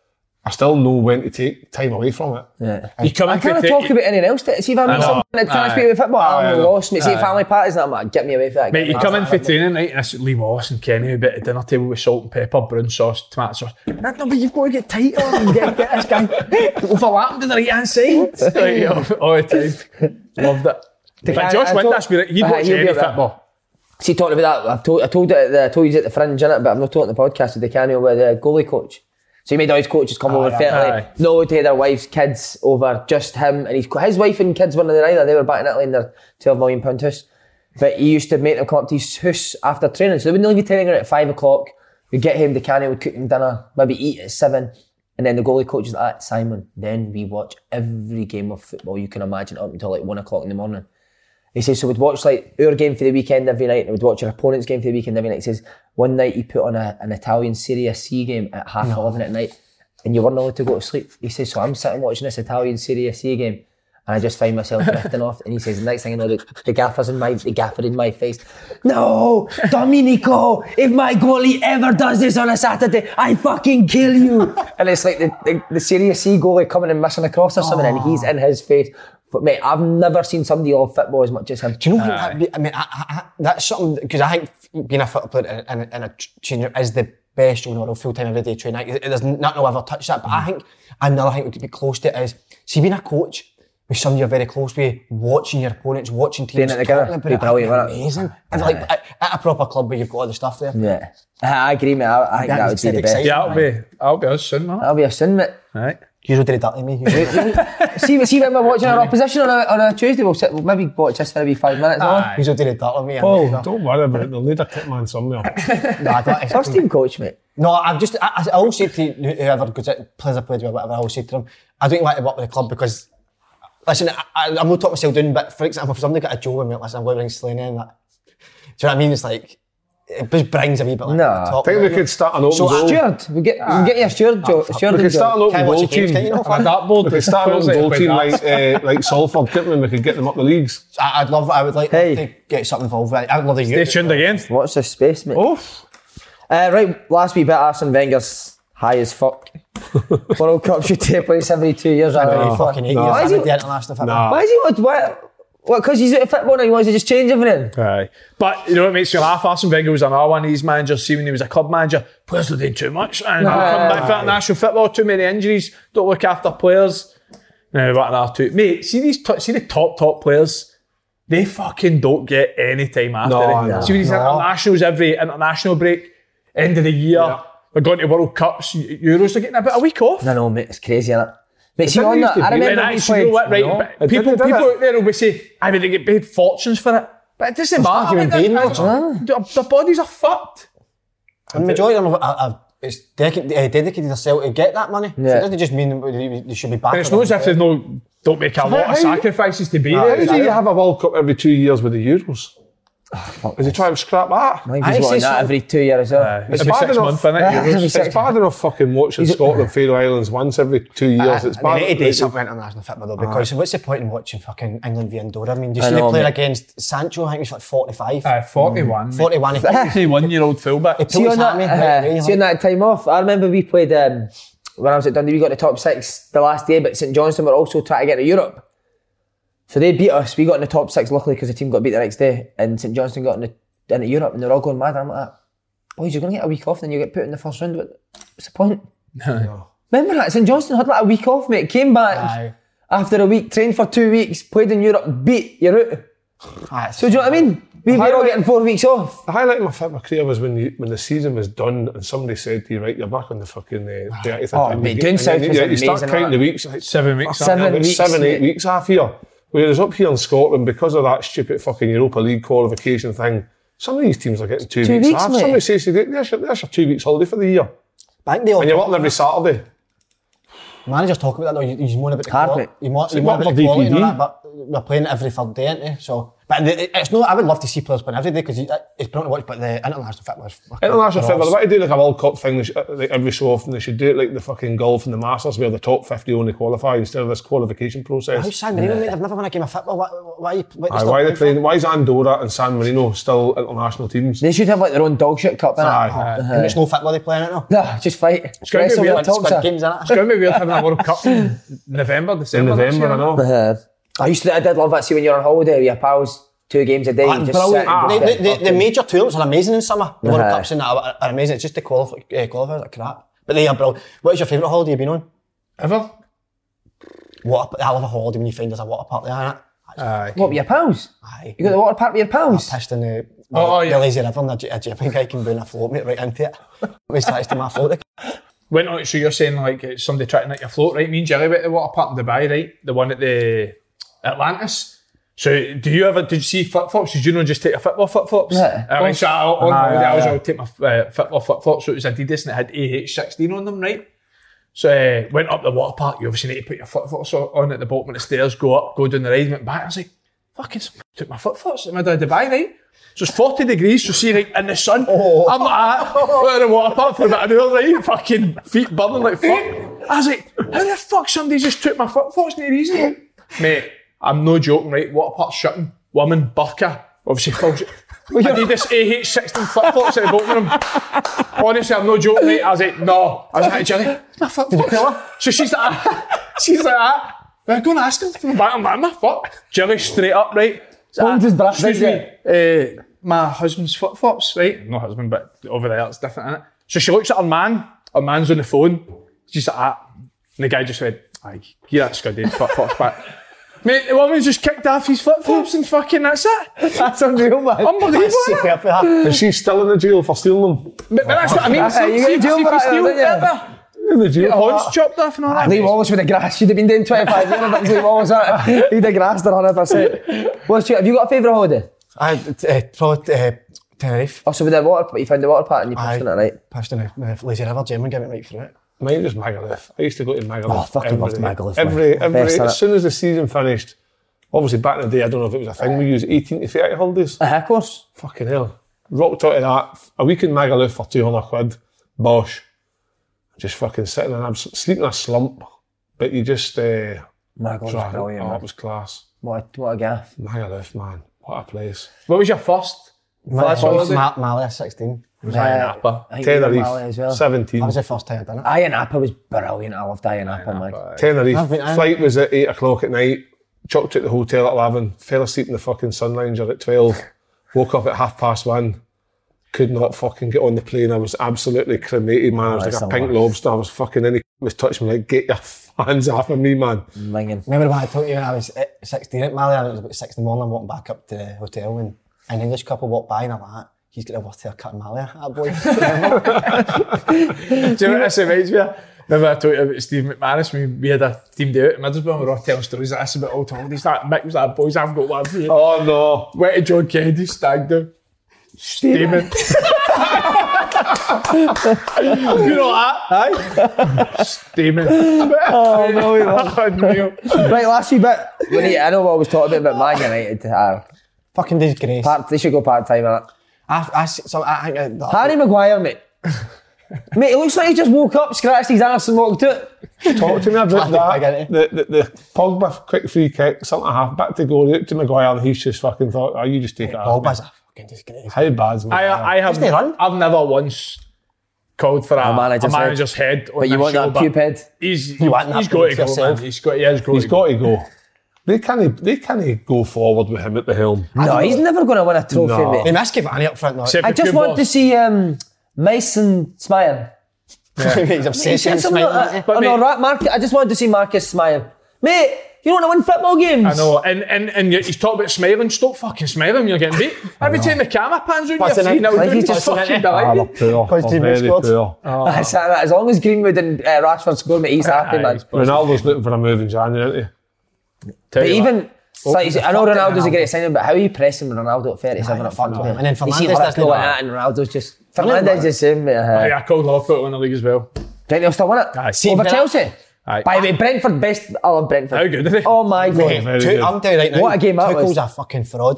I still know when to take time away from it. Yeah. You come I in can't talk about anything else. See if I meet something that can't speak about football, I'm lost. Mate, see family parties and I'm like, get me away from that. Mate, you come in for training, right, and it's Lee Wallace and Kenny a bit at dinner table with salt and pepper, brown sauce, tomato sauce. No, but you've got to get tighter and get this guy overlapping to the right hand side. Like, all the time. Loved it. But Josh Windass, he'd watch any football. See, talking about that, I told you at the Fringe, innit, but I've not talked on the podcast with the Canio with the goalie coach. So he made all his coaches come over, no to their wives, kids over, just him and his wife and kids weren't there either. They were back in Italy in their £12 million house. But he used to make them come up to his house after training. So they wouldn't leave training at 5 o'clock. We'd get him, the Canio would cook him dinner, maybe eat at 7. And then the goalie coach is like, Simon, then we watch every game of football you can imagine up until like 1 o'clock in the morning. He says, so we'd watch like our game for the weekend every night and we'd watch our opponent's game for the weekend every night. He says, one night he put on an Italian Serie C game at 11:30 at night and you weren't allowed to go to sleep. He says, so I'm sitting watching this Italian Serie C game and I just find myself drifting off. And he says, the next thing I know, the gaffer in my face. No, Domenico, if my goalie ever does this on a Saturday, I fucking kill you. And it's like the Serie C goalie coming and missing a cross or something and he's in his face. But mate, I've never seen somebody love football as much as him. Do you know what I mean, that's something, because I think being a football player in a change is the best job in the world, full-time everyday training. There's nothing will ever touch that. But I think another thing would be close to it is, see, being a coach with somebody you're very close with, watching your opponents, watching teams, talking about it, amazing. And like at a proper club where you've got all the stuff there. Yeah, I agree, mate. I think that would be the best. Yeah, that'll be us soon, man. That'll be us soon, mate. Right. You don't do that to me. See when we're watching our opposition on a Tuesday, we'll maybe watch this for maybe 5 minutes. You don't do that to me. Paul, don't worry about it. They'll need a kit man somewhere. First team coach, mate. No, I always say to whoever plays a player or whatever, I always say to them, I don't like to work with the club because, listen, I'm not talking myself down, but for example, if somebody got a job and went, listen, I'm going to bring Slaney and that. Do you know what I mean? It's like, it just brings a wee bit like I think we could start an open goal. Steward, we get you a steward job. We could start an open goal team. We could start an open goal team like Salford, Kitman. We could get them up the leagues. I would like to get something involved. I would love to Stay tuned again. Watch this space, mate. Oh. Right, last wee bit, Arsene Wenger's high as fuck. World Cup should take place every 2 years. Fucking 8 years. Why is he? The international football. Why is he? What? Because he's out of football now, he wants to just change everything. Aye. But you know what makes me laugh? Arsene Wenger was another one of these managers. See, when he was a club manager, players were doing too much. And come back for international football, too many injuries, don't look after players. Now, what another two. Mate, see the top players, they fucking don't get any time after it. No. See these internationals, every international break, end of the year, they're going to World Cups, Euros, they're getting a week off. No, mate, it's crazy, isn't it? But see, on that, I remember we played. You know what, right? But people out there will say, I mean, they get paid fortunes for it. But it doesn't matter. Their bodies are fucked. And the majority of them it's dedicated themselves to get that money. So it doesn't just mean they should be back. And it's not as if they don't make a lot of sacrifices to be there. How do you have a World Cup every 2 years with the Euros? Is he trying to scrap that? I think he's wanting that every 2 years. It's bad enough. It's bad enough fucking watching Scotland, Faroe Islands once every 2 years. It's bad. They need to do something international football though, because what's the point in watching fucking England v Andorra? I mean, do you see the player against Sancho? I think he's like 45. 41. 41. 41-year-old fullback. See on that time off, I remember we played when I was at Dundee. We got the top 6 the last day, but St Johnstone were also trying to get to Europe. So they beat us. We got in the top 6 luckily because the team got beat the next day, and St Johnstone got into Europe, and they're all going mad. I'm like, boys, you're going to get a week off, then you get put in the first round. What's the point? No. Remember that St Johnstone had like a week off, mate. Came back after a week, trained for 2 weeks, played in Europe, beat, you're out. So do you know what I mean? We were all getting 4 weeks off. The highlight of my football career was when the season was done and somebody said to you, right, you're back on the fucking 30th. Oh, mate, doing South was amazing. You start counting the weeks, like 7 weeks. 7-8 weeks half here. Whereas up here in Scotland, because of that stupid fucking Europa League qualification thing, some of these teams are getting 2 weeks off. Somebody says, there's your 2 weeks holiday for the year. And you're working every Saturday. Managers talk about that though, he's more about the quality. He's more about the quality and all that, but we're playing every third day, aren't we? So But it's not. I would love to see players playing every day because it's brilliant to watch. But the international football is International football, they want to do like a World Cup thing like every so often. They should do it like the fucking golf and the Masters where the top 50 only qualify instead of this qualification process. How's San Marino, mate? I've never won a game of football. Why is Andorra and San Marino still international teams? They should have like their own dog shit cup, Aye. And it's no football they play in it now? No, just fight. It's going to be weird. Squad games in it. It's going to be weird having a World Cup in November, December. In November, I know. I did love that. See, when you're on holiday with your pals, 2 games a day. You just sit and the major tournaments are amazing in summer. The World Cups and that are amazing. It's just the qualifiers are crap. But they are brilliant. What is your favourite holiday you've been on? Ever? I love a holiday when you find there's a water park there, innit? What, with your pals? Aye. You got the water park with your pals? I pissed in the lazy river and a Japan guy came down a float, mate, right into it. We started to my float. Went on, so you're saying like somebody tried to nick your float, right? Me and Jerry went to the water park in Dubai, right? The one at the Atlantis. So did you see flip-flops? Did you just take your football flip-flops? Yeah. So on holiday, I was going to take my football flip-flops, so it was Adidas and it had AH16 on them, right? So went up the water park, you obviously need to put your flip-flops on at the bottom of the stairs, go up, go down the ride, went back. I was like, fucking took my flip-flops in the middle of Dubai, right? So it's 40 degrees, so see, like, in the sun, I'm like, in the water park for about an hour, right? Fucking feet burning like fuck. I was like, how the fuck somebody just took my flip-flops? No reason. Mate, I'm no joking, right? Water park shutting, woman, burqa, obviously falls. I did this AH16 flip-flops at the bottom of them. Honestly, I'm no joking, mate. I was like, no. I was like, Jerry, my flip-flops. So she's like that. I'm going to ask her from the back of my fuck. Jerry straight up, right? Excuse me, my husband's flip-flops, right? No husband, but over there it's different, innit? So she looks at her man, her man's on the phone, she's like that. And the guy just went, aye, give that scudded flip-flops back. Mate, the woman just kicked off his flip-flops and fucking that's it. That's unreal, man. Unbelievable. And she's still in the jail for stealing them. But that's what I mean. You get jail for that, don't you? In the jail. Horns chopped off and all that. Lee Wallace with the grass. She'd have been doing 25 years. That's Lee Wallace, isn't it? He'd have grassed her 100%. Have you got a favourite holiday? Probably Tenerife. Oh, so with the water, you found the water park and you pushed in it, right? Pushed in the lazy river, Jim, and get it right through it. Mine was Magaluf. I used to go to Magaluf. Oh, fucking loved Magaluf. As soon as the season finished, obviously back in the day, I don't know if it was a thing, we used 18 to 30 holidays. Of course. Fucking hell. Rocked out of that. A week in Magaluf for 200 quid. Bosh. Just fucking sitting and sleeping in a slump. But you just... Magaluf was brilliant, man. It was class. What a gaff. Magaluf, man. What a place. What was your first? Malaya 16. Ayia Napa. Tenerife, 17. That was the first time I'd done it. Ayia Napa was brilliant. I loved Ayia Napa, man. Tenerife. Flight was at 8 o'clock at night. Chucked at the hotel at 11. Fell asleep in the fucking sun lounger at 12. Woke up at 1:30. Could not fucking get on the plane. I was absolutely cremated, man. I was like a pink lobster. I was fucking in. He was touching me like, get your hands off of me, man. Minging. Remember when I told you when I was 16 at Malaya, and it was about 6 in the morning, I'm walking back up to the hotel and an English couple walked by and I'm like, he's got a worth haircut in Malaya, that boy. Do you know what this reminds me of? Remember I told you about Steve McManus, we had a team day out in Middlesbrough and we were all telling stories like this about old holidays. Mick was like, boys, I've got one for you. Oh no. Went to John Kennedy's stag do. Steaming. You know that? Aye? Steaming. Oh no, he was. Right, last wee bit. I know what I was talking about Man United. Fucking disgrace. They should go part-time, innit? I think Harry Maguire, mate. Mate, it looks like he just woke up, scratched his arse and walked out. Talk to me about that. The Pogba quick free kick, something like half, back to goal, out to Maguire, and he's just fucking thought, you just take it off. Pogba's a fucking disgrace. How bad's Maguire? I've never once called for a manager's head. But you want that pupid? He's got to go, man. He's got to go. They can't go forward with him at the helm. No, he's never going to win a trophy, mate. They must give Annie up front now. I just want to see Mason smiling. Yeah. He's obsessed with smiling. I just wanted to see Marcus smile. Mate, you don't want to win football games. I know, and he's talking about smiling. Stop fucking smiling when you're getting beat. Every time the camera pans on your feet, now he's just fucking delighted. Very poor. As long as Greenwood and Rashford score, mate, he's happy, man. Ronaldo's looking for a move in January, isn't he? But even, I know Ronaldo's a great signing, but how are you pressing Ronaldo at 37 at fuck? And then Fernandes does that, and Ronaldo's just... Fernandes is the same, mate. I called Liverpool to win the league as well. Think they'll still win it? Over Chelsea? Aye. By the way, Brentford best. I love Brentford. How good are they? Oh my god! Very good. I'm telling you right now. What a game that Tuchel's was. a fucking fraud.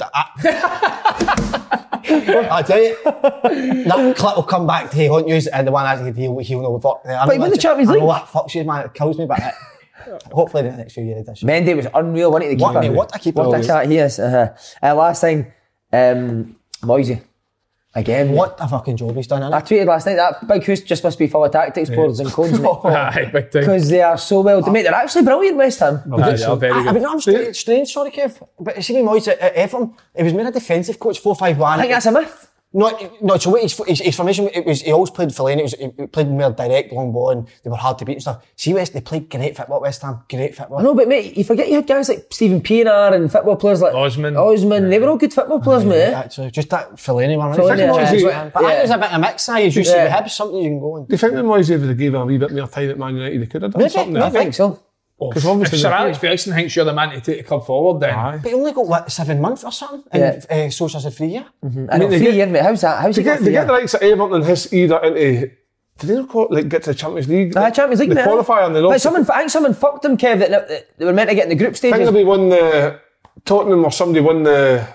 I tell you, that clip will come back to haunt you, and the one actually he'll know. Fuck. But he won the Champions League. I know that fucks you, man. It kills me, but hopefully in the next few years. This Mendy was unreal, wasn't he? The keeper. What a keeper. What a chat he is. Last time, Moisey. Again. What a fucking job he's done, I innit? tweeted last night that Big Hoos just must be full of tactics boards and codes, Aye, big time. because they are so well. Mate, they're actually brilliant, West Ham. Aye, they are very I good. mean, I'm strange, sorry, Kev, but see me Moyes at Everton, he was made a defensive coach 4-5-1. I think that's a myth. No, so what his formation, he always played Fellaini, he played more direct, long ball, and they were hard to beat and stuff. See, they played great football, West Ham, great football. I know, but mate, you forget you had guys like Stephen Pienaar and football players like Osman. They were all good football players, mate. Actually, just that Fellaini one. Fellaini, But I think yeah. there's a bit of mix size, you see with Hibs, something you can go on. Do you think when Moyes would have given a wee bit more time at Man United, he could have done something? I think so. Because If obviously Sir Alex Ferguson thinks you're the man to take the club forward, then But he only got, what, 7 months or something? And Solskjaer's a 3 year? I know, 3 years, mate. How's that? How's he got they 3 get the years? likes of Everton and his era into. Did they not get to the Champions League? Champions League, the mate. qualifier, and they But lost. I think someone fucked them, Kev, that they were meant to get in the group I stages. think they won the Tottenham or somebody won the.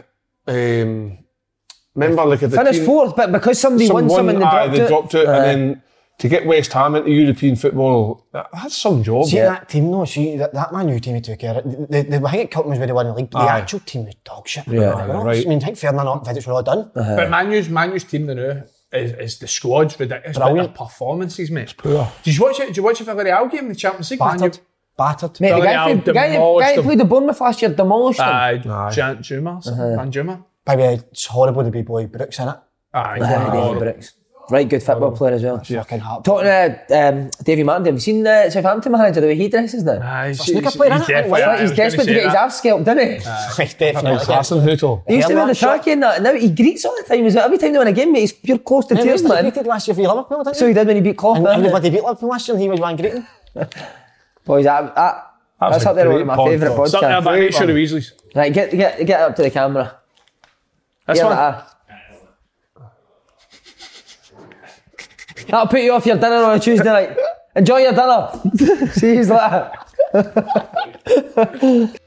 Remember, like at the Finished team, fourth, but because somebody won some and they dropped it. and then to get West Ham into European football, that's some job. See that team though, that Man U team he took care of, I think it Kilton was where they won the league, but the actual team was dog shit. right. I mean, I think Ferdinand and Vidic were all done. But Manu's team now is the squad's ridiculous. But their Brilliant. performances, mate. It's poor. Did you watch the Villarreal game in the Champions League? Battered. Mate, the guy demolished who played the Bournemouth last year demolished them. Juma. By the way, it's horrible to be Boy Brooks in it. David Brooks. Right, good football player as well. Fucking heart. Talking to Davy Martin, have you seen the Southampton manager, the way he dresses now? snooker player, innit? He's desperate to get his arse scalped, isn't he? Definitely. Hasenhüttl. He used to wear the trackie and that, and now he greets all the time as well. Every time they win a game, mate, he's pure close to tears, He man. greeted last year for Liverpool, didn't he? So he did when he beat Klopp. And didn't he? everybody beat Liverpool last year and he was one greeting. Boys, that's up there one of my favourite It's up there, podcasts. but make sure the Weasleys. Right, get up to the camera. This Yeah, one. like that'll put you off your dinner on a Tuesday night. Enjoy your dinner. See you later.